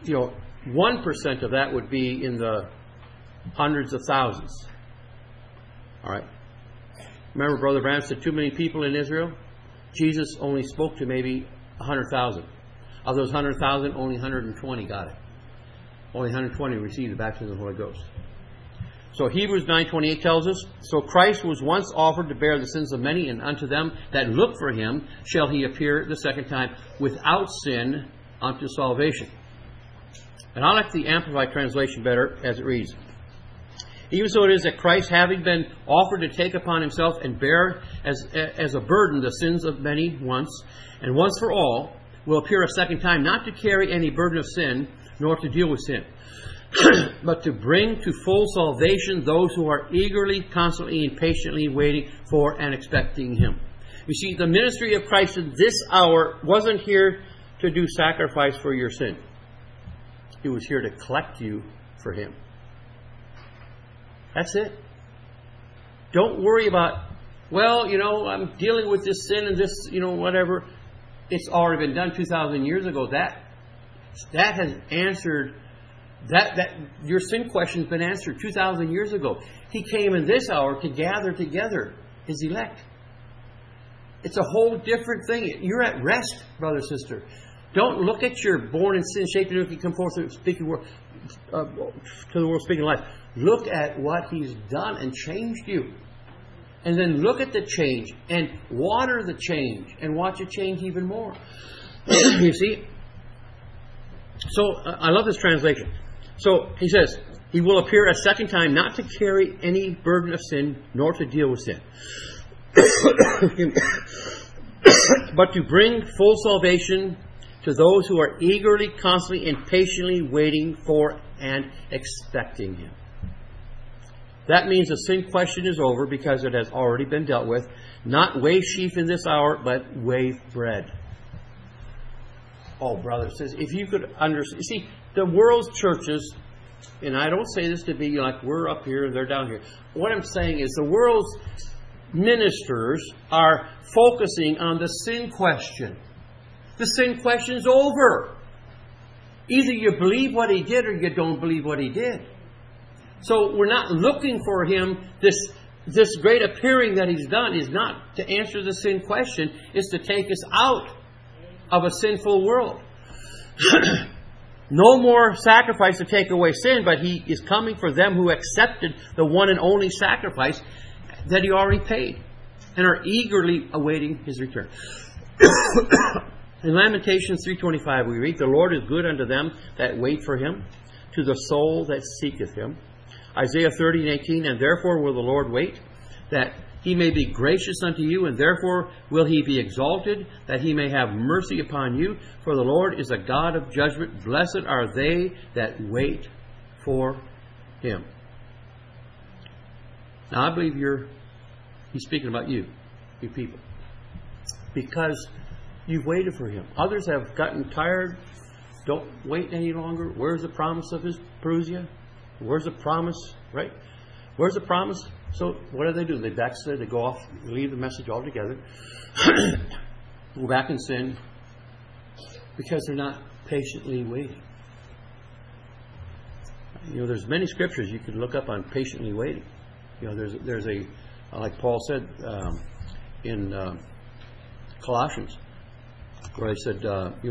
1% of that would be in the hundreds of thousands. All right. Remember, Brother Branham said 2 million people in Israel? Jesus only spoke to maybe 100,000. Of those 100,000, only 120 got it. Only 120 received the baptism of the Holy Ghost. So Hebrews 9:28 tells us, so Christ was once offered to bear the sins of many, and unto them that look for Him shall He appear the second time without sin unto salvation. And I like the Amplified translation better as it reads. Even so it is that Christ, having been offered to take upon Himself and bear as a burden the sins of many once, and once for all, will appear a second time, not to carry any burden of sin, nor to deal with sin, but to bring to full salvation those who are eagerly, constantly, and patiently waiting for and expecting Him. You see, the ministry of Christ in this hour wasn't here to do sacrifice for your sin. He was here to collect you for Him. That's it. Don't worry about, I'm dealing with this sin and this, whatever. It's already been done 2,000 years ago. That has answered, that your sin question's been answered 2,000 years ago. He came in this hour to gather together His elect. It's a whole different thing. You're at rest, brother, sister. Don't look at your born in sin, shaped in iniquity, come forth to the world speaking life. Look at what He's done and changed you. And then look at the change and water the change and watch it change even more. You see? So, I love this translation. So, he says, He will appear a second time not to carry any burden of sin, nor to deal with sin, but to bring full salvation to those who are eagerly, constantly, and patiently waiting for and expecting Him. That means the sin question is over because it has already been dealt with. Not wave sheaf in this hour, but wave bread. Oh, brother, says if you could understand. See, the world's churches, and I don't say this to be like we're up here and they're down here. What I'm saying is the world's ministers are focusing on the sin question. The sin question's over. Either you believe what He did or you don't believe what He did. So we're not looking for Him. This great appearing that He's done is not to answer the sin question. It's to take us out of a sinful world. No more sacrifice to take away sin, but He is coming for them who accepted the one and only sacrifice that He already paid and are eagerly awaiting His return. In Lamentations 3:25 we read, the Lord is good unto them that wait for Him, to the soul that seeketh Him. Isaiah 30:18, and therefore will the Lord wait, that He may be gracious unto you, and therefore will He be exalted, that He may have mercy upon you. For the Lord is a God of judgment. Blessed are they that wait for Him. Now I believe He's speaking about you people. Because you've waited for Him. Others have gotten tired. Don't wait any longer. Where's the promise of His parousia? Where's the promise? Right? Where's the promise? So what do? They backslide. They go off, leave the message altogether, go back and sin because they're not patiently waiting. There's many scriptures you could look up on patiently waiting. There's a like Paul said in Colossians, where he said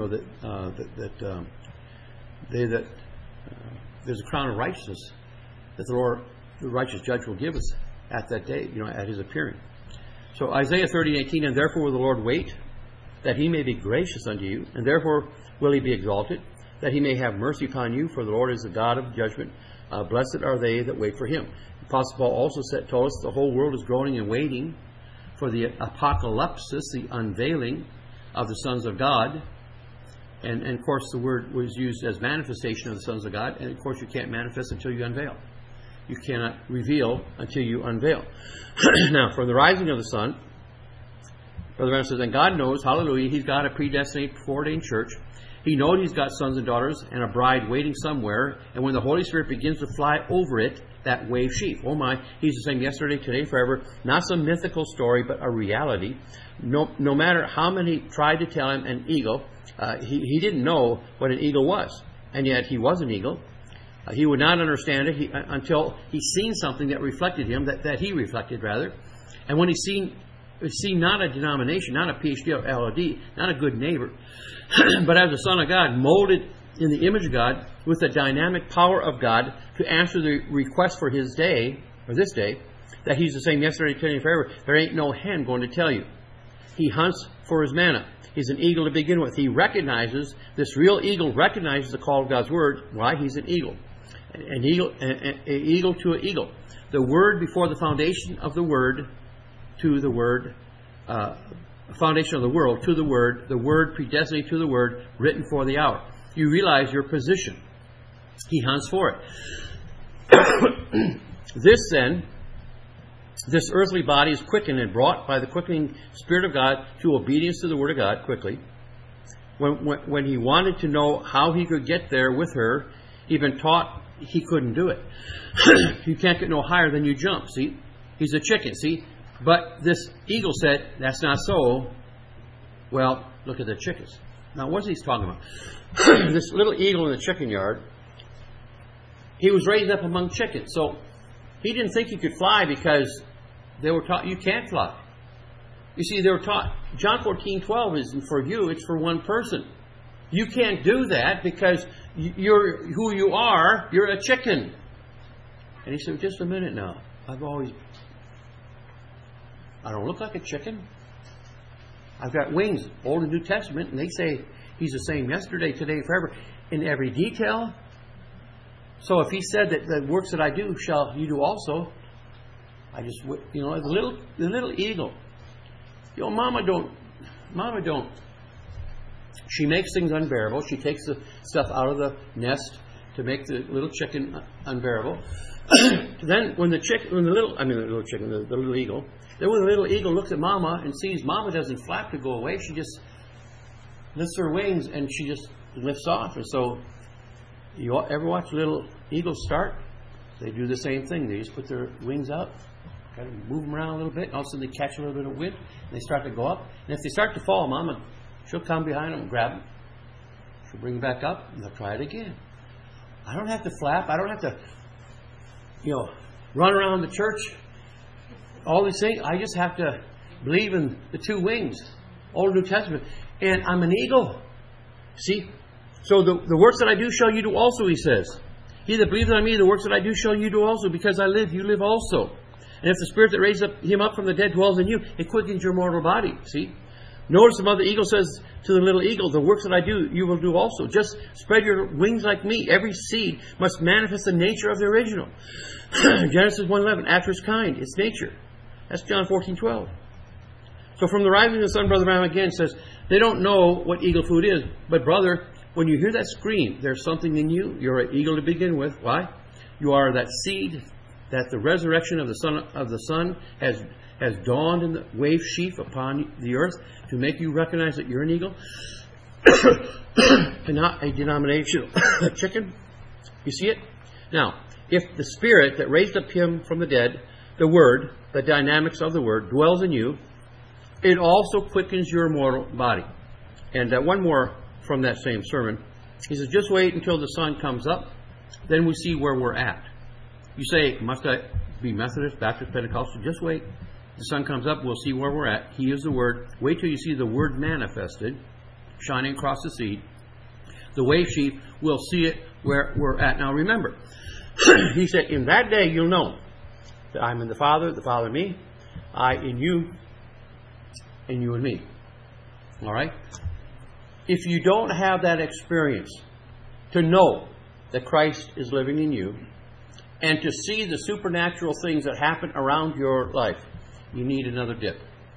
there's a crown of righteousness that the Lord, the righteous judge, will give us at that day, at His appearing. So Isaiah 30:18, and therefore will the Lord wait, that He may be gracious unto you, and therefore will He be exalted, that He may have mercy upon you, for the Lord is the God of judgment. Blessed are they that wait for Him. Apostle Paul also told us the whole world is groaning and waiting for the apocalypsis, the unveiling of the sons of God. And of course, the word was used as manifestation of the sons of God. And of course, you can't manifest until you unveil. You cannot reveal until you unveil. Now, from the rising of the sun, Brother Branham says, and God knows, hallelujah, He's got a predestinated, foreordained church. He knows He's got sons and daughters and a bride waiting somewhere. And when the Holy Spirit begins to fly over it, that wave sheaf, oh my, He's the same yesterday, today, forever. Not some mythical story, but a reality. No matter how many tried to tell him an eagle, he didn't know what an eagle was. And yet he was an eagle. He would not understand it until he seen something that reflected him, that he reflected, rather. And when he seen not a denomination, not a PhD or LLD, not a good neighbor, but as a son of God, molded in the image of God, with the dynamic power of God to answer the request for his day, or this day, that He's the same yesterday, today, and forever, there ain't no hen going to tell you. He hunts for his manna. He's an eagle to begin with. He recognizes, this real eagle recognizes the call of God's word. Why? He's an eagle. An eagle to an eagle. The word before the foundation of the word to the word, foundation of the world to the word predestinated to the word, written for the hour. You realize your position. He hunts for it. This earthly body is quickened and brought by the quickening Spirit of God to obedience to the Word of God quickly. When he wanted to know how he could get there with her, he'd been taught he couldn't do it. You can't get no higher than you jump, see? He's a chicken, see? But this eagle said, that's not so. Well, look at the chickens. Now, what's he talking about? This little eagle in the chicken yard, he was raised up among chickens. So he didn't think he could fly because they were taught you can't fly. You see, they were taught, John 14:12 isn't for you, it's for one person. You can't do that because you're who you are, you're a chicken. And he said, just a minute now. I don't look like a chicken. I've got wings, Old and New Testament, and they say He's the same yesterday, today, forever, in every detail. So if He said that the works that I do shall you do also, I just, the little eagle. Mama don't. She makes things unbearable. She takes the stuff out of the nest to make the little chicken unbearable. Then when the little eagle. Then when the little eagle looks at Mama and sees Mama doesn't flap to go away, she just lifts her wings and she just lifts off. And so, you ever watch little eagles start? They do the same thing. They just put their wings out, kind of move them around a little bit, and all of a sudden they catch a little bit of wind, and they start to go up. And if they start to fall, Mama, she'll come behind them and grab them. She'll bring them back up, and they'll try it again. I don't have to flap. I don't have to, run around the church. All these things. I just have to believe in the two wings, Old and New Testament. And I'm an eagle. See? So the works that I do shall you do also, He says. He that believes on me, the works that I do shall you do also. Because I live, you live also. And if the Spirit that raised Him up from the dead dwells in you, it quickens your mortal body. See? Notice the mother eagle says to the little eagle, the works that I do, you will do also. Just spread your wings like me. Every seed must manifest the nature of the original. Genesis 1:11, after its kind, its nature. That's John 14:12. So from the rising of the sun, Brother Branham again says, they don't know what eagle food is. But brother, when you hear that scream, there's something in you. You're an eagle to begin with. Why? You are that seed that the resurrection of the sun has dawned in the wave sheaf upon the earth to make you recognize that you're an eagle and not a denominational chicken. You see it? Now, if the Spirit that raised up Him from the dead, the Word, the dynamics of the Word, dwells in you, it also quickens your mortal body. And one more from that same sermon. He says, just wait until the sun comes up, then we see where we're at. You say, must I be Methodist, Baptist, Pentecostal? Just wait. The sun comes up, we'll see where we're at. He is the Word. Wait till you see the Word manifested, shining across the seed. The wave sheaf, we'll see it where we're at. Now remember, He said, in that day you'll know that I'm in the Father in me, I in you, and you in me. All right? If you don't have that experience to know that Christ is living in you and to see the supernatural things that happen around your life, you need another dip.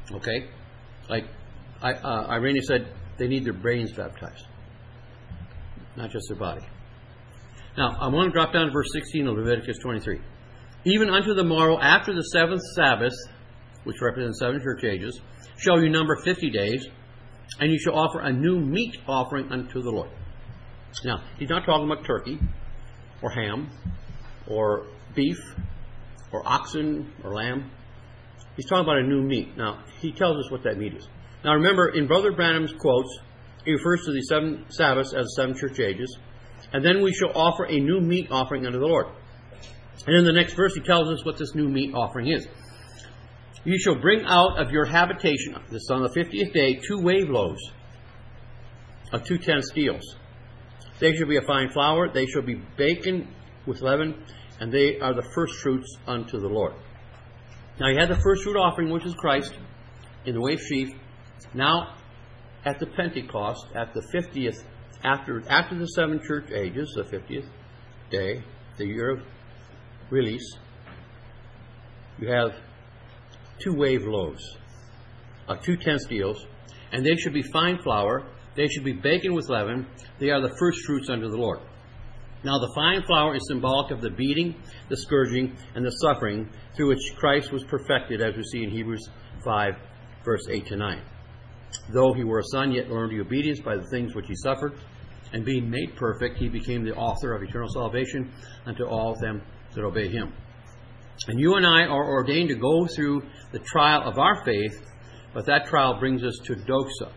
Okay? Like Irene said, they need their brains baptized, not just their body. Now, I want to drop down to verse 16 of Leviticus 23. Even unto the morrow after the seventh Sabbath, which represents 7 church ages, shall you number 50 days, and you shall offer a new meat offering unto the Lord. Now, he's not talking about turkey, or ham, or beef, or oxen, or lamb. He's talking about a new meat. Now, he tells us what that meat is. Now, remember, in Brother Branham's quotes, he refers to the 7 Sabbaths as 7 church ages, and then we shall offer a new meat offering unto the Lord. And in the next verse, he tells us what this new meat offering is. You shall bring out of your habitation, this is on the 50th day, 2 wave loaves of 2 tenths deals. They shall be a fine flour, they shall be baken with leaven, and they are the first fruits unto the Lord. Now you had the first fruit offering, which is Christ, in the wave sheaf. Now, at the Pentecost, at the 50th, after the 7 church ages, the 50th day, the year of release, you have 2 wave loaves of 2 tenths deals, and they should be fine flour, they should be baken with leaven, they are the first fruits unto the Lord. Now the fine flour is symbolic of the beating, the scourging, and the suffering through which Christ was perfected, as we see in Hebrews 5, verse 8 to 9. Though he were a son, yet learned the obedience by the things which he suffered, and being made perfect, he became the author of eternal salvation unto all of them that obey him. And you and I are ordained to go through the trial of our faith, but that trial brings us to doxa.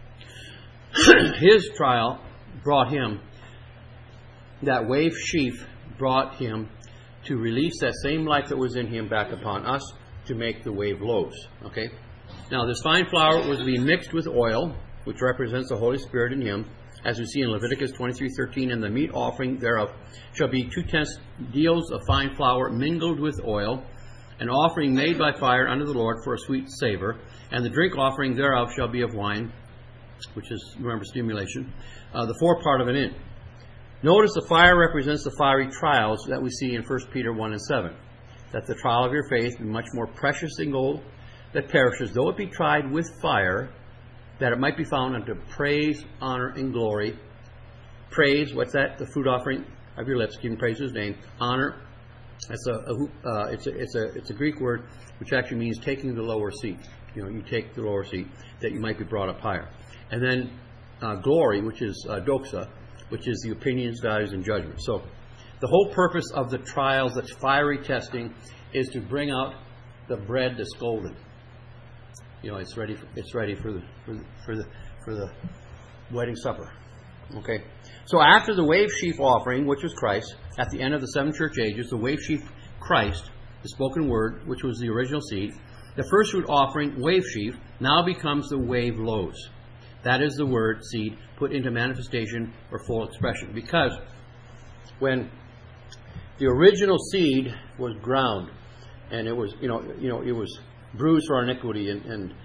His trial brought him, that wave sheaf brought him to release that same life that was in him back upon us to make the wave loaves. Okay? Now this fine flour was to be mixed with oil, which represents the Holy Spirit in him, as we see in Leviticus 23:13, and the meat offering thereof shall be 2 tenths deals of fine flour mingled with oil, an offering made by fire unto the Lord for a sweet savor, and the drink offering thereof shall be of wine, which is, remember, stimulation, the 4th part of an hin. Notice the fire represents the fiery trials that we see in 1 Peter 1 and 7, that the trial of your faith be much more precious than gold that perishes, though it be tried with fire, that it might be found unto praise, honor, and glory. Praise, what's that? The fruit offering of your lips, giving praise to his name. Honor, that's it's a Greek word which actually means taking the lower seat. You know, you take the lower seat that you might be brought up higher. And then glory, which is doxa, which is the opinions, values, and judgments. So the whole purpose of the trials, that's fiery testing, is to bring out the bread that's golden. You know, it's ready for the wedding supper. Okay. So after the wave sheaf offering, which was Christ, at the end of the 7 church ages, the wave sheaf Christ, the spoken word, which was the original seed, the first fruit offering, wave sheaf, now becomes the wave loaves. That is the word seed put into manifestation or full expression. Because when the original seed was ground, and it was, it was bruised for our iniquity and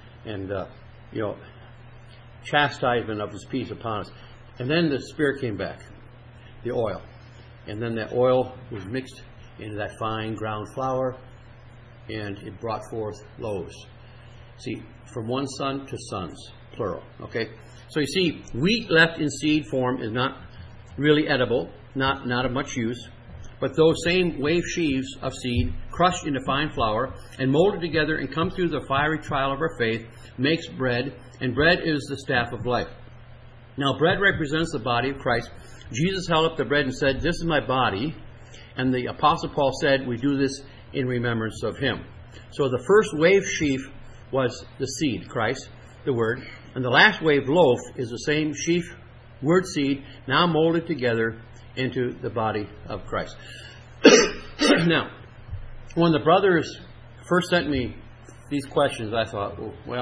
chastisement of his peace upon us. And then the Spirit came back, the oil. And then that oil was mixed into that fine ground flour, and it brought forth loaves. See, from one son to sons, plural. Okay? So you see, wheat left in seed form is not really edible, not of much use. But those same wave sheaves of seed, crushed into fine flour and molded together and come through the fiery trial of our faith, makes bread, and bread is the staff of life. Now, bread represents the body of Christ. Jesus held up the bread and said, "This is my body." And the Apostle Paul said, "We do this in remembrance of him." So the first wave sheaf was the seed, Christ, the Word. And the last wave loaf is the same sheaf, word seed, now molded together into the body of Christ. Now, when the brothers first sent me these questions, I thought,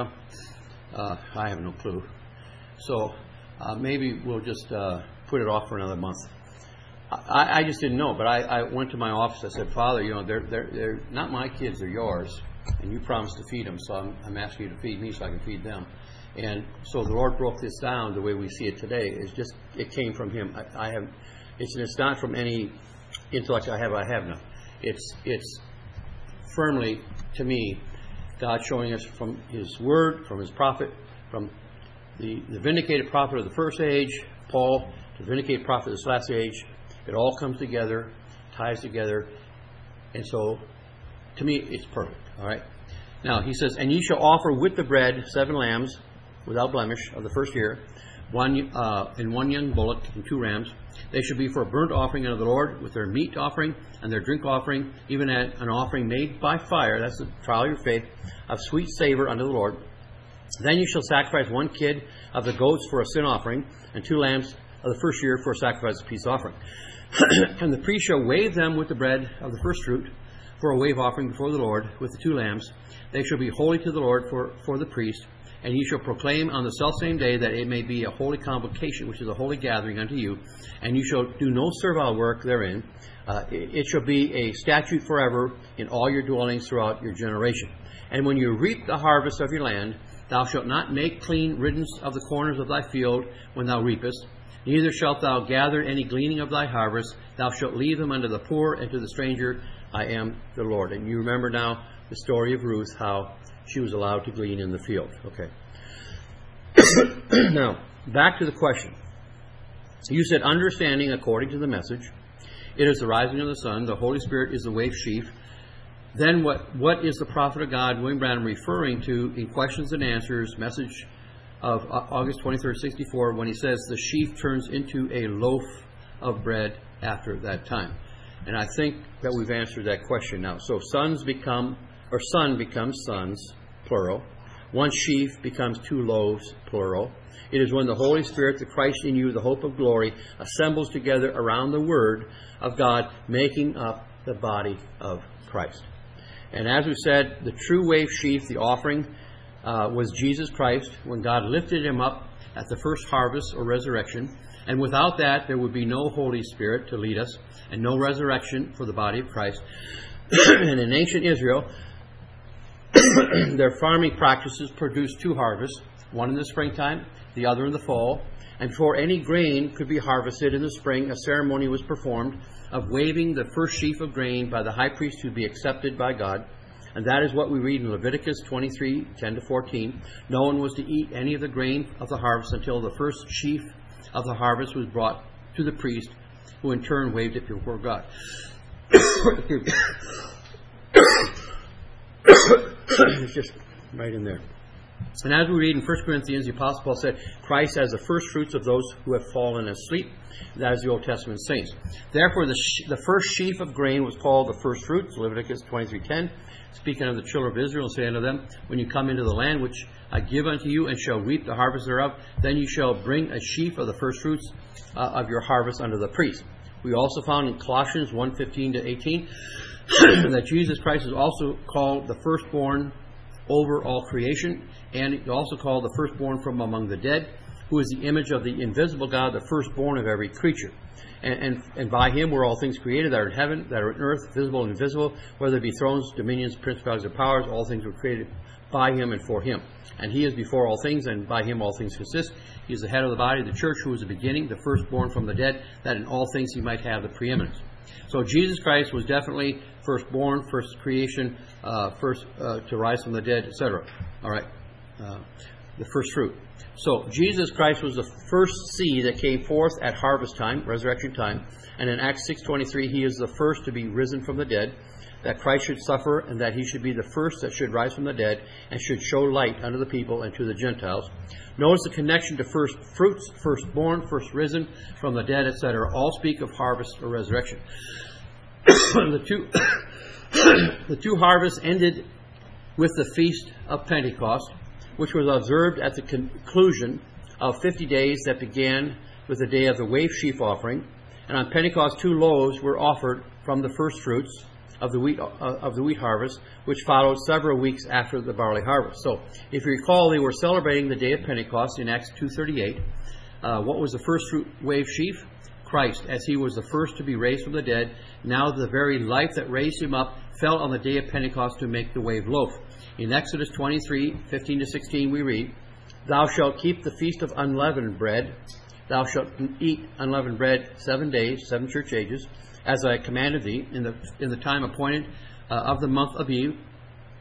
I have no clue. So maybe we'll just put it off for another month. I just didn't know, but I went to my office. I said, "Father, they're not my kids, they're yours, and you promised to feed them, so I'm asking you to feed me so I can feed them." And so the Lord broke this down the way we see it today. It came from Him. It's not from any intellect I have none. It's firmly, to me, God showing us from His Word, from His prophet, from the vindicated prophet of the first age, Paul, to the vindicated prophet of this last age. It all comes together, ties together, and so, to me, it's perfect. All right. Now, he says, and ye shall offer with the bread 7 lambs without blemish of the first year, one young bullock and 2 rams. They should be for a burnt offering unto the Lord, with their meat offering and their drink offering, even an offering made by fire, that's the trial of your faith, of sweet savor unto the Lord. Then you shall sacrifice 1 kid of the goats for a sin offering, and 2 lambs of the first year for a sacrifice of peace offering. And the priest shall wave them with the bread of the first fruit for a wave offering before the Lord with the 2 lambs. They shall be holy to the Lord for the priest. And ye shall proclaim on the selfsame day that it may be a holy convocation, which is a holy gathering unto you. And you shall do no servile work therein. It shall be a statute forever in all your dwellings throughout your generation. And when you reap the harvest of your land, thou shalt not make clean riddance of the corners of thy field when thou reapest. Neither shalt thou gather any gleaning of thy harvest. Thou shalt leave them unto the poor and to the stranger. I am the Lord. And you remember now the story of Ruth, how she was allowed to glean in the field. Okay. Now, back to the question. You said, understanding according to the message. It is the rising of the sun. The Holy Spirit is the wave sheaf. Then what is the prophet of God, William Branham, referring to in Questions and Answers, message of August 23rd, 64, when he says the sheaf turns into a loaf of bread after that time? And I think that we've answered that question now. So son becomes sons, plural. 1 sheaf becomes 2 loaves, plural. It is when the Holy Spirit, the Christ in you, the hope of glory, assembles together around the Word of God, making up the body of Christ. And as we said, the true wave sheaf, the offering, was Jesus Christ, when God lifted Him up at the first harvest or resurrection. And without that, there would be no Holy Spirit to lead us, and no resurrection for the body of Christ. And in ancient Israel, their farming practices produced 2 harvests, one in the springtime, the other in the fall. And before any grain could be harvested in the spring, a ceremony was performed of waving the first sheaf of grain by the high priest to be accepted by God. And that is what we read in Leviticus 23, 10-14. No one was to eat any of the grain of the harvest until the first sheaf of the harvest was brought to the priest, who in turn waved it before God. It's just right in there. And as we read in 1 Corinthians, the Apostle Paul said, Christ as the first fruits of those who have fallen asleep. That is the Old Testament saints. Therefore, the first sheaf of grain was called the first fruits, Leviticus 23:10. Speaking of the children of Israel, say unto them, when you come into the land which I give unto you, and shall reap the harvest thereof, then you shall bring a sheaf of the first fruits of your harvest unto the priest. We also found in Colossians 1:15-18 that Jesus Christ is also called the firstborn over all creation, and he also called the firstborn from among the dead, who is the image of the invisible God, the firstborn of every creature. And by Him were all things created that are in heaven, that are in earth, visible and invisible, whether it be thrones, dominions, principalities, or powers. All things were created by Him and for Him. And He is before all things, and by Him all things consist. He is the head of the body of the church, who is the beginning, the firstborn from the dead, that in all things He might have the preeminence. So Jesus Christ was definitely firstborn, first creation, first to rise from the dead, etc. All right, the first fruit. So Jesus Christ was the first seed that came forth at harvest time, resurrection time. And in Acts 6:23, He is the first to be risen from the dead, that Christ should suffer, and that He should be the first that should rise from the dead, and should show light unto the people and to the Gentiles. Notice the connection to first fruits, firstborn, first risen from the dead, etc. All speak of harvest or resurrection. The two harvests ended with the Feast of Pentecost, which was observed at the conclusion of 50 days that began with the day of the wave sheaf offering. And on Pentecost, 2 loaves were offered from the first fruits of the wheat harvest, which followed several weeks after the barley harvest. So, if you recall, they were celebrating the day of Pentecost in Acts 2:38. What was the first fruit wave sheaf? Christ, as He was the first to be raised from the dead. Now the very life that raised Him up fell on the day of Pentecost to make the wave loaf. In Exodus 23:15-16 we read, Thou shalt keep the feast of unleavened bread. Thou shalt eat unleavened bread 7 days, 7 church ages, as I commanded thee, in the time appointed of the month Abib,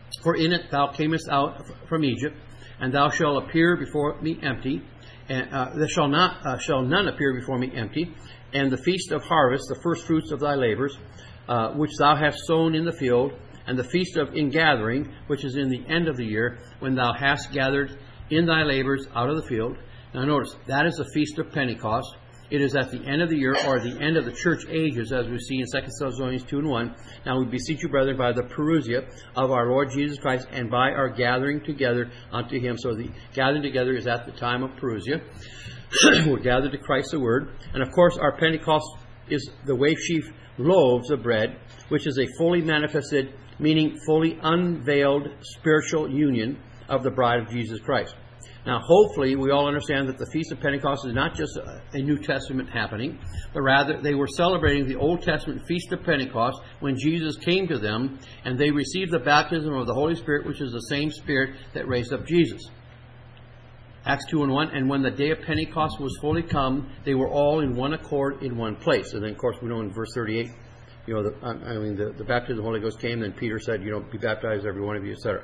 For in it thou camest out from Egypt, and thou shalt appear before me empty, and there shall none appear before me empty. And the feast of harvest, the first fruits of thy labors, which thou hast sown in the field, and the feast of ingathering, which is in the end of the year, when thou hast gathered in thy labors out of the field. Now notice, that is the feast of Pentecost. It is at the end of the year, or at the end of the church ages, as we see in 2 Thessalonians 2:1. Now we beseech you, brethren, by the parousia of our Lord Jesus Christ, and by our gathering together unto him. So the gathering together is at the time of parousia. We're gathered to Christ the Word. And of course, our Pentecost is the wave sheaf loaves of bread, which is a fully manifested, meaning fully unveiled spiritual union of the bride of Jesus Christ. Now, hopefully, we all understand that the Feast of Pentecost is not just a New Testament happening, but rather they were celebrating the Old Testament Feast of Pentecost when Jesus came to them and they received the baptism of the Holy Spirit, which is the same Spirit that raised up Jesus. Acts 2:1, and when the day of Pentecost was fully come, they were all in one accord in one place. And then, of course, we know in verse 38, the baptism of the Holy Ghost came, then Peter said, be baptized, every one of you, etc.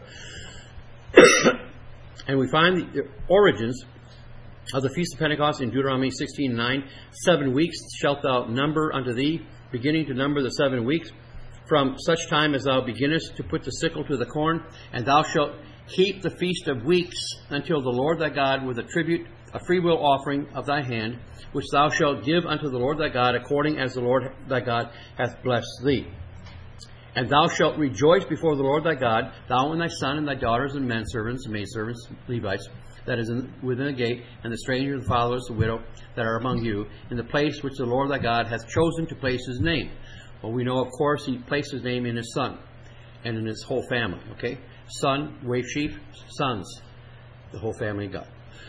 And we find the origins of the Feast of Pentecost in Deuteronomy 16:9. 7 weeks shalt thou number unto thee, beginning to number the 7 weeks, from such time as thou beginnest to put the sickle to the corn, and thou shalt keep the feast of weeks until the Lord thy God with a tribute, a freewill offering of thy hand, which thou shalt give unto the Lord thy God, according as the Lord thy God hath blessed thee. And thou shalt rejoice before the Lord thy God, thou and thy son and thy daughters and menservants and maidservants, Levites, that is within the gate, and the stranger, the fatherless, the widow, that are among you, in the place which the Lord thy God hath chosen to place his name. Well, we know, of course, he placed his name in his son and in his whole family. Okay? Son, wave sheaf, sons, the whole family of God.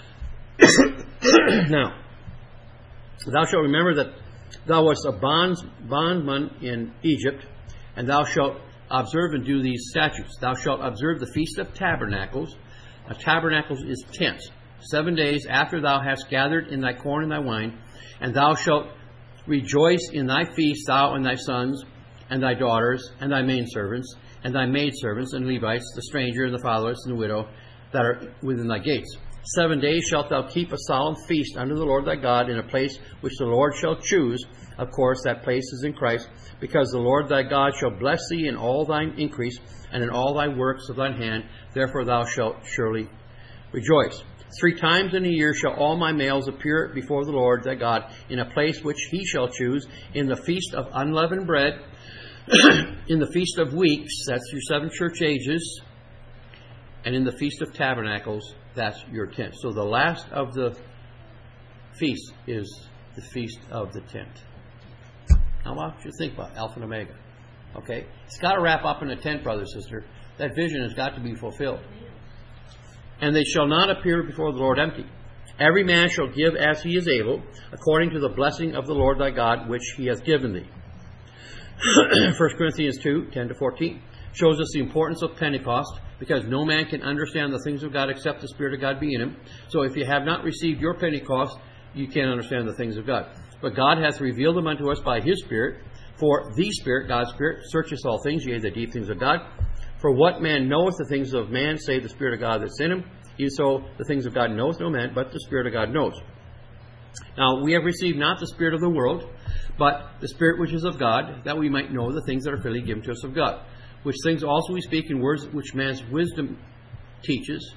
Now, thou shalt remember that thou wast a bondman in Egypt, and thou shalt observe and do these statutes. Thou shalt observe the Feast of Tabernacles. Tabernacles is tents. 7 days after thou hast gathered in thy corn and thy wine, and thou shalt rejoice in thy feast, thou and thy sons, and thy daughters, and thy maidservants, and thy maidservants, and Levites, the stranger, and the fatherless, and the widow, that are within thy gates. 7 days shalt thou keep a solemn feast unto the Lord thy God in a place which the Lord shall choose. Of course, that place is in Christ, because the Lord thy God shall bless thee in all thine increase, and in all thy works of thine hand. Therefore thou shalt surely rejoice. 3 times in a year shall all my males appear before the Lord thy God in a place which he shall choose, in the feast of unleavened bread, in the feast of weeks, that's your 7 church ages, and in the feast of tabernacles, that's your tent. So the last of the feast is the feast of the tent. Now, what should you think about Alpha and Omega? Okay? It's got to wrap up in a tent, brother, sister. That vision has got to be fulfilled. And they shall not appear before the Lord empty. Every man shall give as he is able, according to the blessing of the Lord thy God, which he hath given thee. 1 Corinthians 2:10-14 shows us the importance of Pentecost, because no man can understand the things of God except the Spirit of God be in him. So if you have not received your Pentecost, you can't understand the things of God. But God hath revealed them unto us by his Spirit. For the Spirit, God's Spirit, searcheth all things, yea, the deep things of God. For what man knoweth the things of man, save the Spirit of God that's in him? Even so, the things of God knoweth no man, but the Spirit of God knows. Now, we have received not the spirit of the world, but the Spirit which is of God, that we might know the things that are freely given to us of God. Which things also we speak in words which man's wisdom teaches,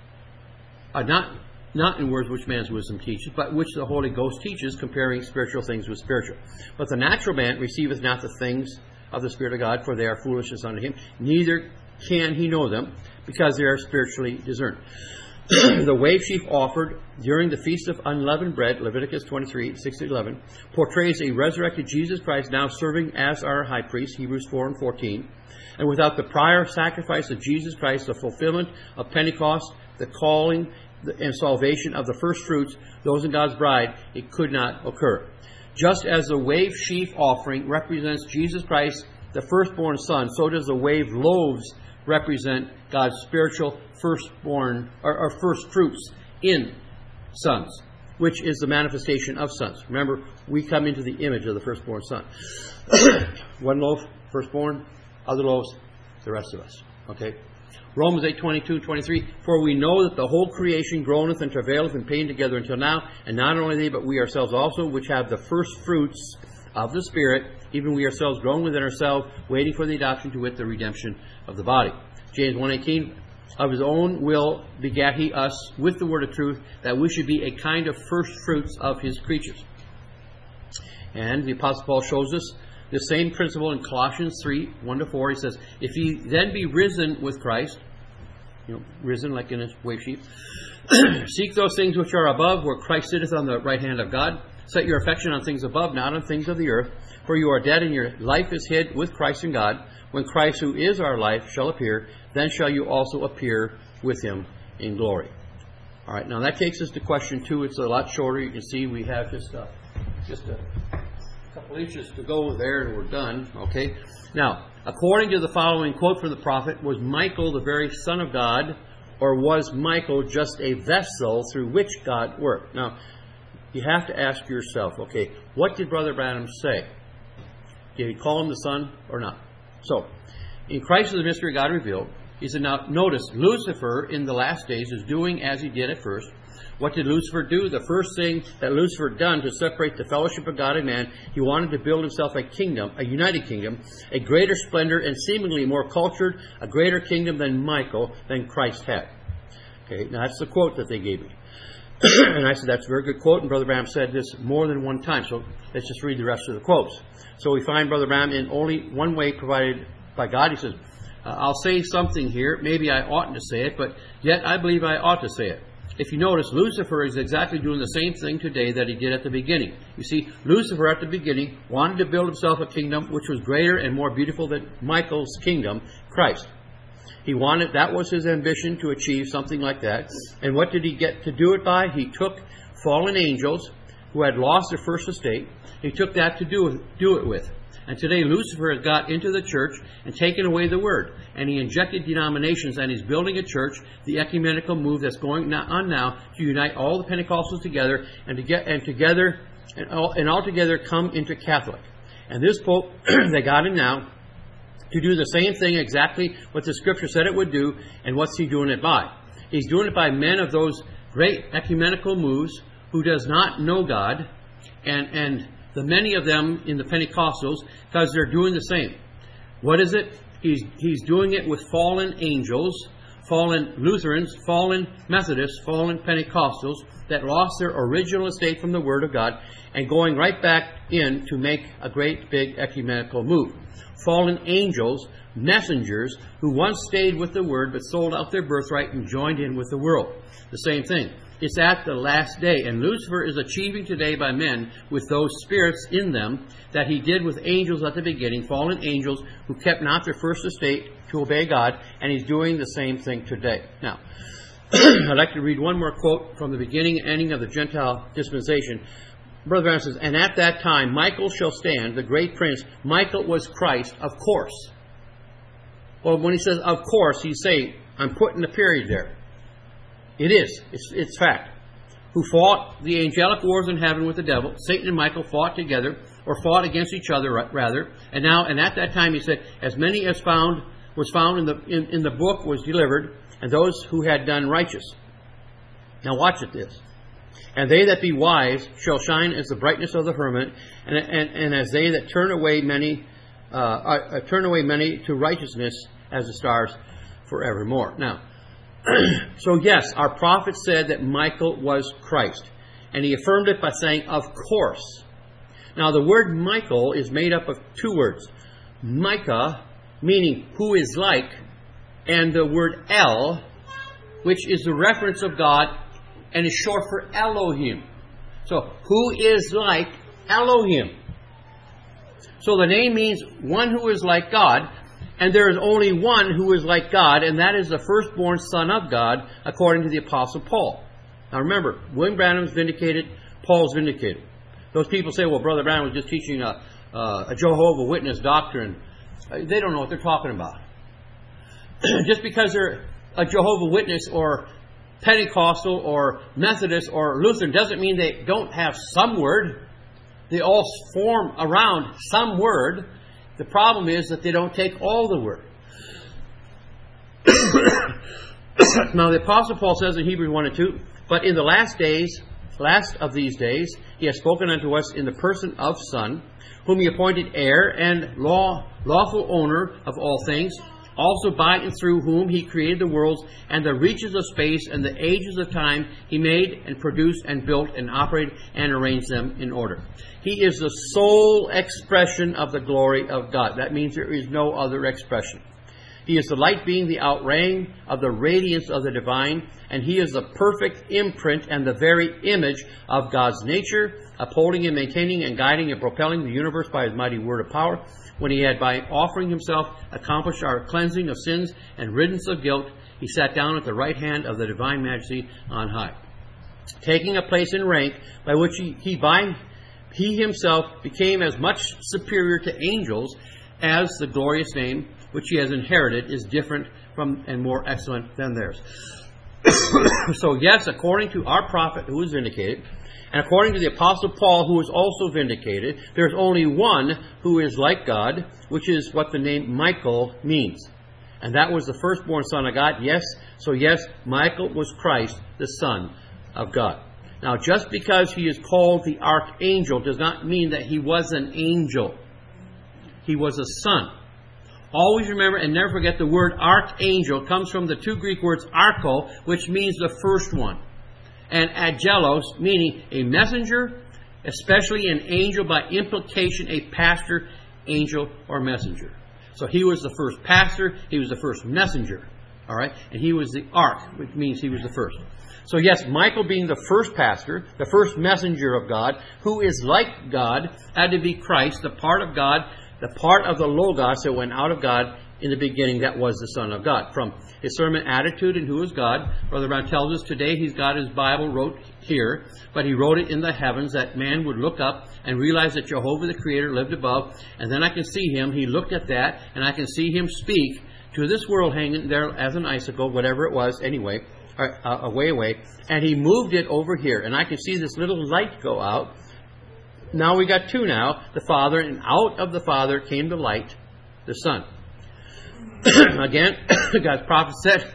not in words which man's wisdom teaches, but which the Holy Ghost teaches, comparing spiritual things with spiritual. But the natural man receiveth not the things of the Spirit of God, for they are foolishness unto him, neither can he know them, because they are spiritually discerned. The wave sheaf offered during the Feast of Unleavened Bread, Leviticus 23:6-11, portrays a resurrected Jesus Christ now serving as our high priest, Hebrews 4:14. And without the prior sacrifice of Jesus Christ, the fulfillment of Pentecost, the calling and salvation of the first fruits, those in God's bride, it could not occur. Just as the wave sheaf offering represents Jesus Christ, the firstborn son, so does the wave loaves represent God's spiritual firstborn or first fruits in sons, which is the manifestation of sons. Remember, we come into the image of the firstborn son. One loaf, firstborn, other loaves, the rest of us. Okay? Romans 8:22-23, for we know that the whole creation groaneth and travaileth in pain together until now, and not only they, but we ourselves also, which have the first fruits of the Spirit, even we ourselves groan within ourselves, waiting for the adoption, to wit, the redemption of the body. James 1:18, of his own will begat he us with the word of truth, that we should be a kind of first fruits of his creatures. And the Apostle Paul shows us the same principle in Colossians 3:1-4. He says, if ye then be risen with Christ, risen like in a wave sheaf, seek those things which are above, where Christ sitteth on the right hand of God. Set your affection on things above, not on things of the earth. For you are dead, and your life is hid with Christ in God. When Christ, who is our life, shall appear, then shall you also appear with him in glory. All right, now that takes us to question 2. It's a lot shorter. You can see we have just a couple inches to go there, and we're done. Okay. Now, according to the following quote from the prophet, was Michael the very Son of God, or was Michael just a vessel through which God worked? Now, you have to ask yourself, okay, what did Brother Branham say? Did he call him the Son or not? So, in Christ is the mystery of God revealed, he said, now notice, Lucifer in the last days is doing as he did at first. What did Lucifer do? The first thing that Lucifer done to separate the fellowship of God and man, he wanted to build himself a kingdom, a united kingdom, a greater splendor and seemingly more cultured, a greater kingdom than Christ had. Okay, now that's the quote that they gave me. And I said, that's a very good quote, and Brother Branham said this more than one time, so let's just read the rest of the quotes. So we find Brother Branham in only one way provided by God. He says, I'll say something here, maybe I oughtn't to say it, but yet I believe I ought to say it. If you notice, Lucifer is exactly doing the same thing today that he did at the beginning. You see, Lucifer at the beginning wanted to build himself a kingdom which was greater and more beautiful than Michael's kingdom, Christ. That was his ambition, to achieve something like that. And what did he get to do it by? He took fallen angels who had lost their first estate. He took that to do it with. And today Lucifer has got into the church and taken away the word. And he injected denominations, and he's building a church, the ecumenical move that's going on now, to unite all the Pentecostals together and all together come into Catholic. And this Pope, they got him now to do the same thing, exactly what the Scripture said it would do, and what's he doing it by? He's doing it by men of those great ecumenical moves who does not know God, and the many of them in the Pentecostals, because they're doing the same. What is it? He's doing it with fallen angels, fallen Lutherans, fallen Methodists, fallen Pentecostals that lost their original estate from the Word of God, and going right back in to make a great big ecumenical move. Fallen angels, messengers, who once stayed with the Word but sold out their birthright and joined in with the world. The same thing. It's at the last day. And Lucifer is achieving today by men with those spirits in them that he did with angels at the beginning, fallen angels who kept not their first estate to obey God, and he's doing the same thing today. Now, I'd like to read one more quote from the beginning and ending of the Gentile dispensation. Brother Branham says, and at that time Michael shall stand, the great prince. Michael was Christ, of course. Well, when he says of course, he's saying, I'm putting a period there. It is. It's fact. Who fought the angelic wars in heaven with the devil. Satan and Michael fought together, or fought against each other, rather. And at that time, he said, as many as was found in the book was delivered, and those who had done righteous. Now watch at this. And they that be wise shall shine as the brightness of the firmament, and as they that turn away many to righteousness as the stars forevermore. Now, so yes, our prophet said that Michael was Christ. And he affirmed it by saying, of course. Now the word Michael is made up of two words. Micah, meaning who is like, and the word El, which is the reference of God and is short for Elohim. So, who is like Elohim? So the name means one who is like God. And there is only one who is like God, and that is the firstborn Son of God, according to the Apostle Paul. Now remember, William Branham's vindicated, Paul's vindicated. Those people say, well, Brother Branham was just teaching a Jehovah's Witness doctrine. They don't know what they're talking about. Just because they're a Jehovah's Witness or Pentecostal or Methodist or Lutheran doesn't mean they don't have some word. They all form around some word. The problem is that they don't take all the word. Now the Apostle Paul says in Hebrews 1 and 2, but in the last of these days, he has spoken unto us in the person of Son, whom he appointed heir and lawful owner of all things, also by and through whom he created the worlds and the reaches of space and the ages of time. He made and produced and built and operated and arranged them in order. He is the sole expression of the glory of God. That means there is no other expression. He is the light being the outraying of the radiance of the divine, and he is the perfect imprint and the very image of God's nature, upholding and maintaining and guiding and propelling the universe by his mighty word of power. When he had, by offering himself, accomplished our cleansing of sins and riddance of guilt, he sat down at the right hand of the divine majesty on high, taking a place in rank by which he himself became as much superior to angels as the glorious name which he has inherited is different from and more excellent than theirs. So yes, according to our prophet who is vindicated, and according to the Apostle Paul who is also vindicated, there's only one who is like God, which is what the name Michael means. And that was the firstborn son of God. Yes, so yes, Michael was Christ, the Son of God. Now, just because he is called the archangel does not mean that he was an angel. He was a son. Always remember and never forget the word archangel comes from the two Greek words archo, which means the first one, and angelos, meaning a messenger, especially an angel, by implication a pastor, angel, or messenger. So he was the first pastor, he was the first messenger, all right, and he was the ark, which means he was the first. So yes, Michael being the first pastor, the first messenger of God, who is like God, had to be Christ, the part of God, the part of the Logos that went out of God in the beginning, that was the Son of God. From his sermon Attitude and Who is God, Brother Brown tells us today he's got his Bible wrote here, but he wrote it in the heavens that man would look up and realize that Jehovah the Creator lived above, and then I can see him. He looked at that, and I can see him speak to this world hanging there as an icicle, whatever it was, anyway, away, and he moved it over here, and I can see this little light go out. Now we got two now, the Father, and out of the Father came the light, the Son. Again, God's prophet said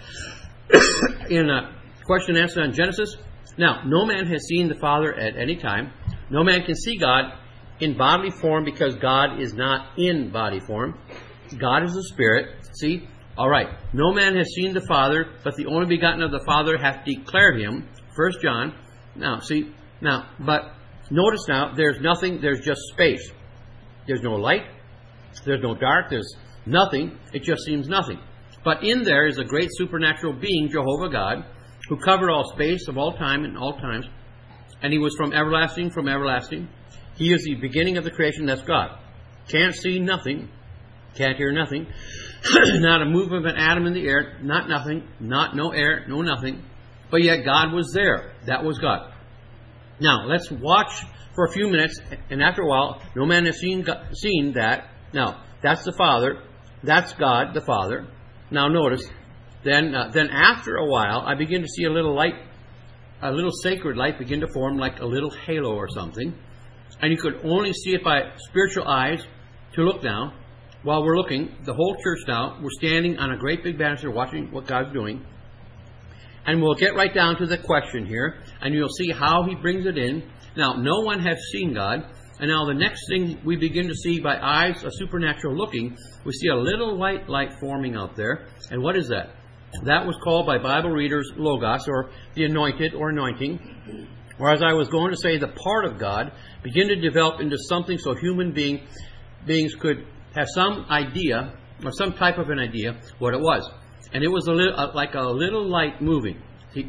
in a question and answer on Genesis, now, no man has seen the Father at any time. No man can see God in bodily form because God is not in body form. God is a spirit. See? All right. No man has seen the Father, but the only begotten of the Father hath declared him. 1 John. Now, see? Now, but notice now, there's nothing, there's just space. There's no light, there's no dark, there's nothing. It just seems nothing. But in there is a great supernatural being, Jehovah God, who covered all space of all time and all times. And he was from everlasting. He is the beginning of the creation, that's God. Can't see nothing, can't hear nothing, not a move of an atom in the air, not nothing, not no air, no nothing. But yet God was there. That was God. Now, let's watch for a few minutes, and after a while, no man has seen that. Now, that's the Father. That's God, the Father. Now, notice, then after a while, I begin to see a little light, a little sacred light begin to form like a little halo or something. And you could only see it by spiritual eyes to look now. While we're looking, the whole church now, we're standing on a great big banister watching what God's doing. And we'll get right down to the question here, and you'll see how he brings it in. Now, no one has seen God. And now the next thing we begin to see by eyes of supernatural looking, we see a little white light forming out there. And what is that? That was called by Bible readers Logos, or the anointed or anointing. Or as I was going to say, the part of God begin to develop into something so human beings could have some idea, or some type of an idea, what it was. And it was like a little light moving.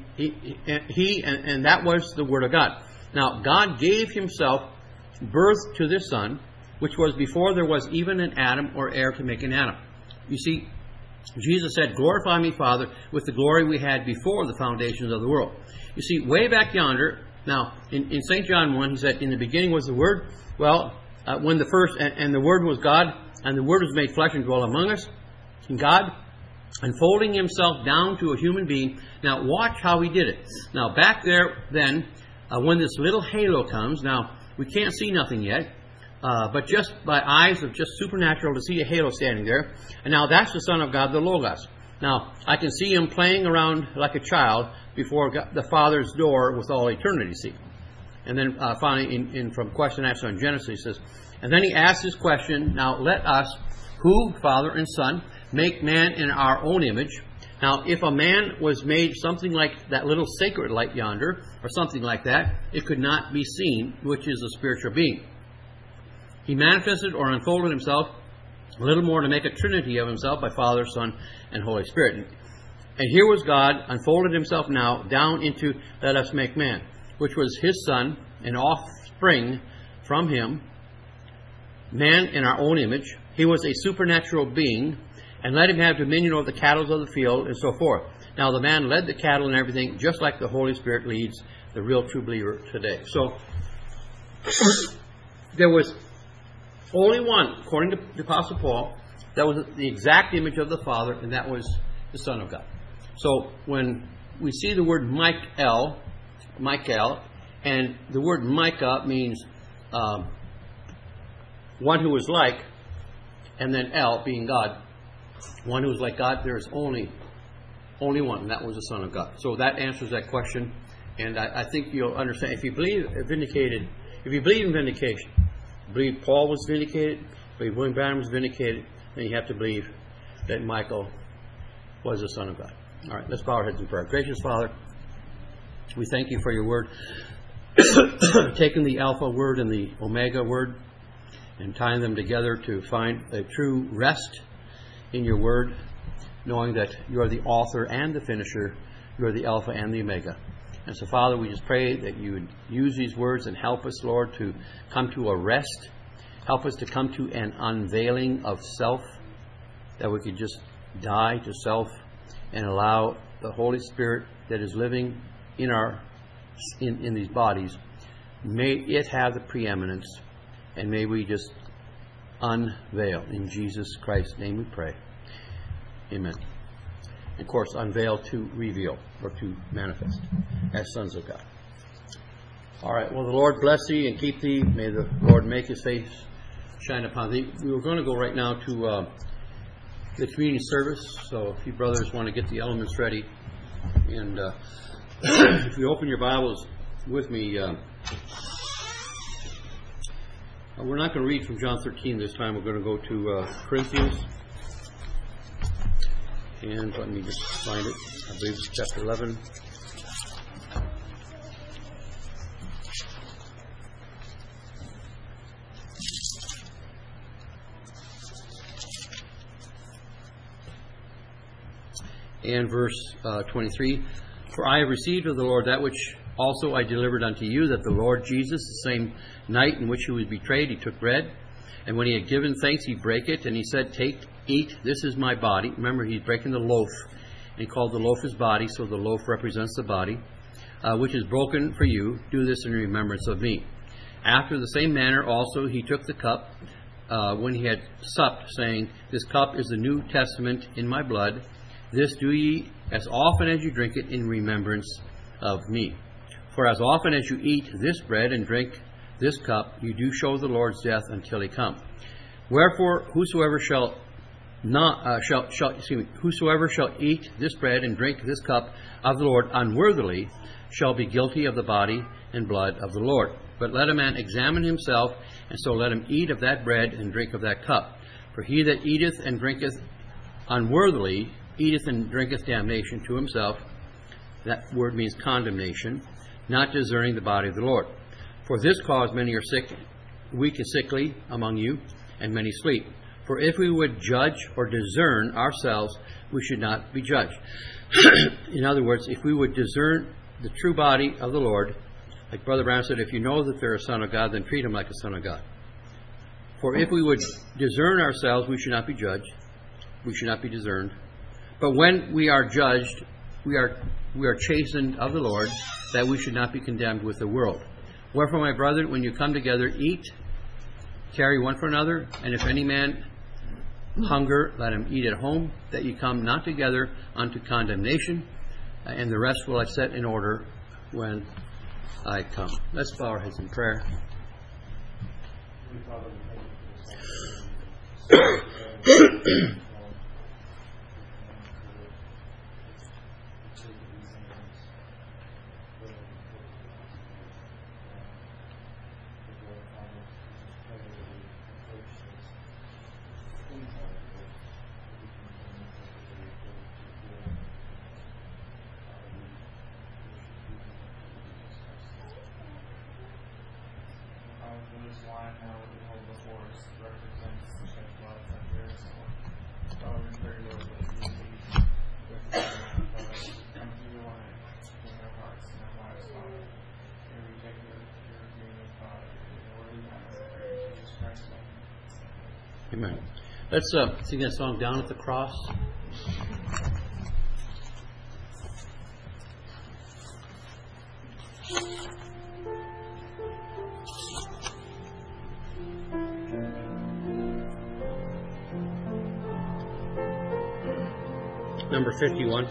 And that was the Word of God. Now, God gave himself birth to this Son, which was before there was even an atom or air to make an atom. You see, Jesus said, glorify me, Father, with the glory we had before the foundations of the world. You see, way back yonder, now, in St. John 1, he said, in the beginning was the Word. Well, when the first, and the Word was God, and the Word was made flesh and dwelt among us, and God unfolding himself down to a human being. Now, watch how he did it. Now, back there, then, when this little halo comes, now, we can't see nothing yet, but just by eyes of just supernatural to see a halo standing there. And now that's the Son of God, the Logos. Now, I can see him playing around like a child before the Father's door with all eternity, see. And then finally, from question and answer in Genesis, he says, and then he asks this question, now let us, who, Father and Son, make man in our own image. Now, if a man was made something like that little sacred light yonder, or something like that, it could not be seen, which is a spiritual being. He manifested or unfolded himself a little more to make a trinity of himself by Father, Son, and Holy Spirit. And here was God, unfolded himself now down into let us make man, which was his Son, and offspring from him, man in our own image. He was a supernatural being, and let him have dominion over the cattle of the field, and so forth. Now the man led the cattle and everything, just like the Holy Spirit leads the real true believer today. So, there was only one, according to the Apostle Paul, that was the exact image of the Father, and that was the Son of God. So, when we see the word Michael, and the word Micah means one who is like, and then El being God, one who is like God, there is only one, and that was the Son of God. So that answers that question, and I think you'll understand. If you believe in vindication, believe Paul was vindicated, believe William Branham was vindicated, then you have to believe that Michael was the Son of God. All right, let's bow our heads in prayer. Gracious Father, we thank you for your word, taking the Alpha word and the Omega word and tying them together to find a true rest in your word, knowing that you are the author and the finisher, you are the Alpha and the Omega. And so, Father, we just pray that you would use these words and help us, Lord, to come to a rest. Help us to come to an unveiling of self, that we could just die to self and allow the Holy Spirit that is living in these bodies, may it have the preeminence, and may we just unveil. In Jesus Christ's name we pray. Amen. Of course, unveil to reveal or to manifest as sons of God. All right. Well, the Lord bless thee and keep thee. May the Lord make his face shine upon thee. We were going to go right now to the community service. So if you brothers want to get the elements ready, and if you open your Bibles with me, we're not going to read from John 13 this time. We're going to go to Corinthians. And let me just find it. I believe it's chapter 11. And verse 23. For I have received of the Lord that which also I delivered unto you, that the Lord Jesus, the same night in which he was betrayed, he took bread. And when he had given thanks, he brake it, and he said, Take, eat, this is my body. Remember, he's breaking the loaf. And he called the loaf his body, so the loaf represents the body, which is broken for you. Do this in remembrance of me. After the same manner also he took the cup when he had supped, saying, This cup is the New Testament in my blood. This do ye as often as you drink it in remembrance of me. For as often as you eat this bread and drink this cup, you do show the Lord's death until he come. Wherefore, whosoever shall eat this bread and drink this cup of the Lord unworthily shall be guilty of the body and blood of the Lord. But let a man examine himself, and so let him eat of that bread and drink of that cup. For he that eateth and drinketh unworthily eateth and drinketh damnation to himself. That word means condemnation, not discerning the body of the Lord. For this cause many are sick, weak and sickly among you, and many sleep. For if we would judge or discern ourselves, we should not be judged. In other words, if we would discern the true body of the Lord, like Brother Brown said, if you know that they're a son of God, then treat them like a son of God. For if we would discern ourselves, we should not be judged. We should not be discerned. But when we are judged, we are chastened of the Lord, that we should not be condemned with the world. Wherefore, my brethren, when you come together, eat, carry one for another, and if any man hunger, let him eat at home, that ye come not together unto condemnation, and the rest will I set in order when I come. Let's bow our heads in prayer. Amen. Let's sing that song, Down at the Cross. Number 51.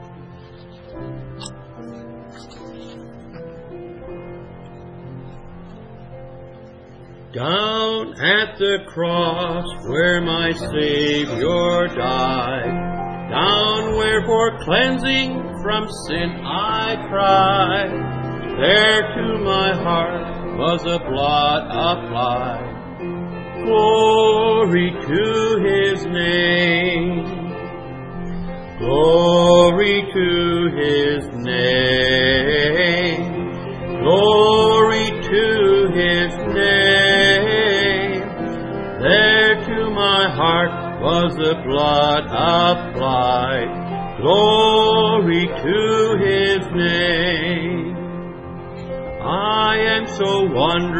Down at the cross where my Savior died, down where for cleansing from sin I cried, there to my heart was a blood applied. Glory to His name, glory to His name, glory to His name. There to my heart was the blood applied. Glory to His name. I am so wondrous.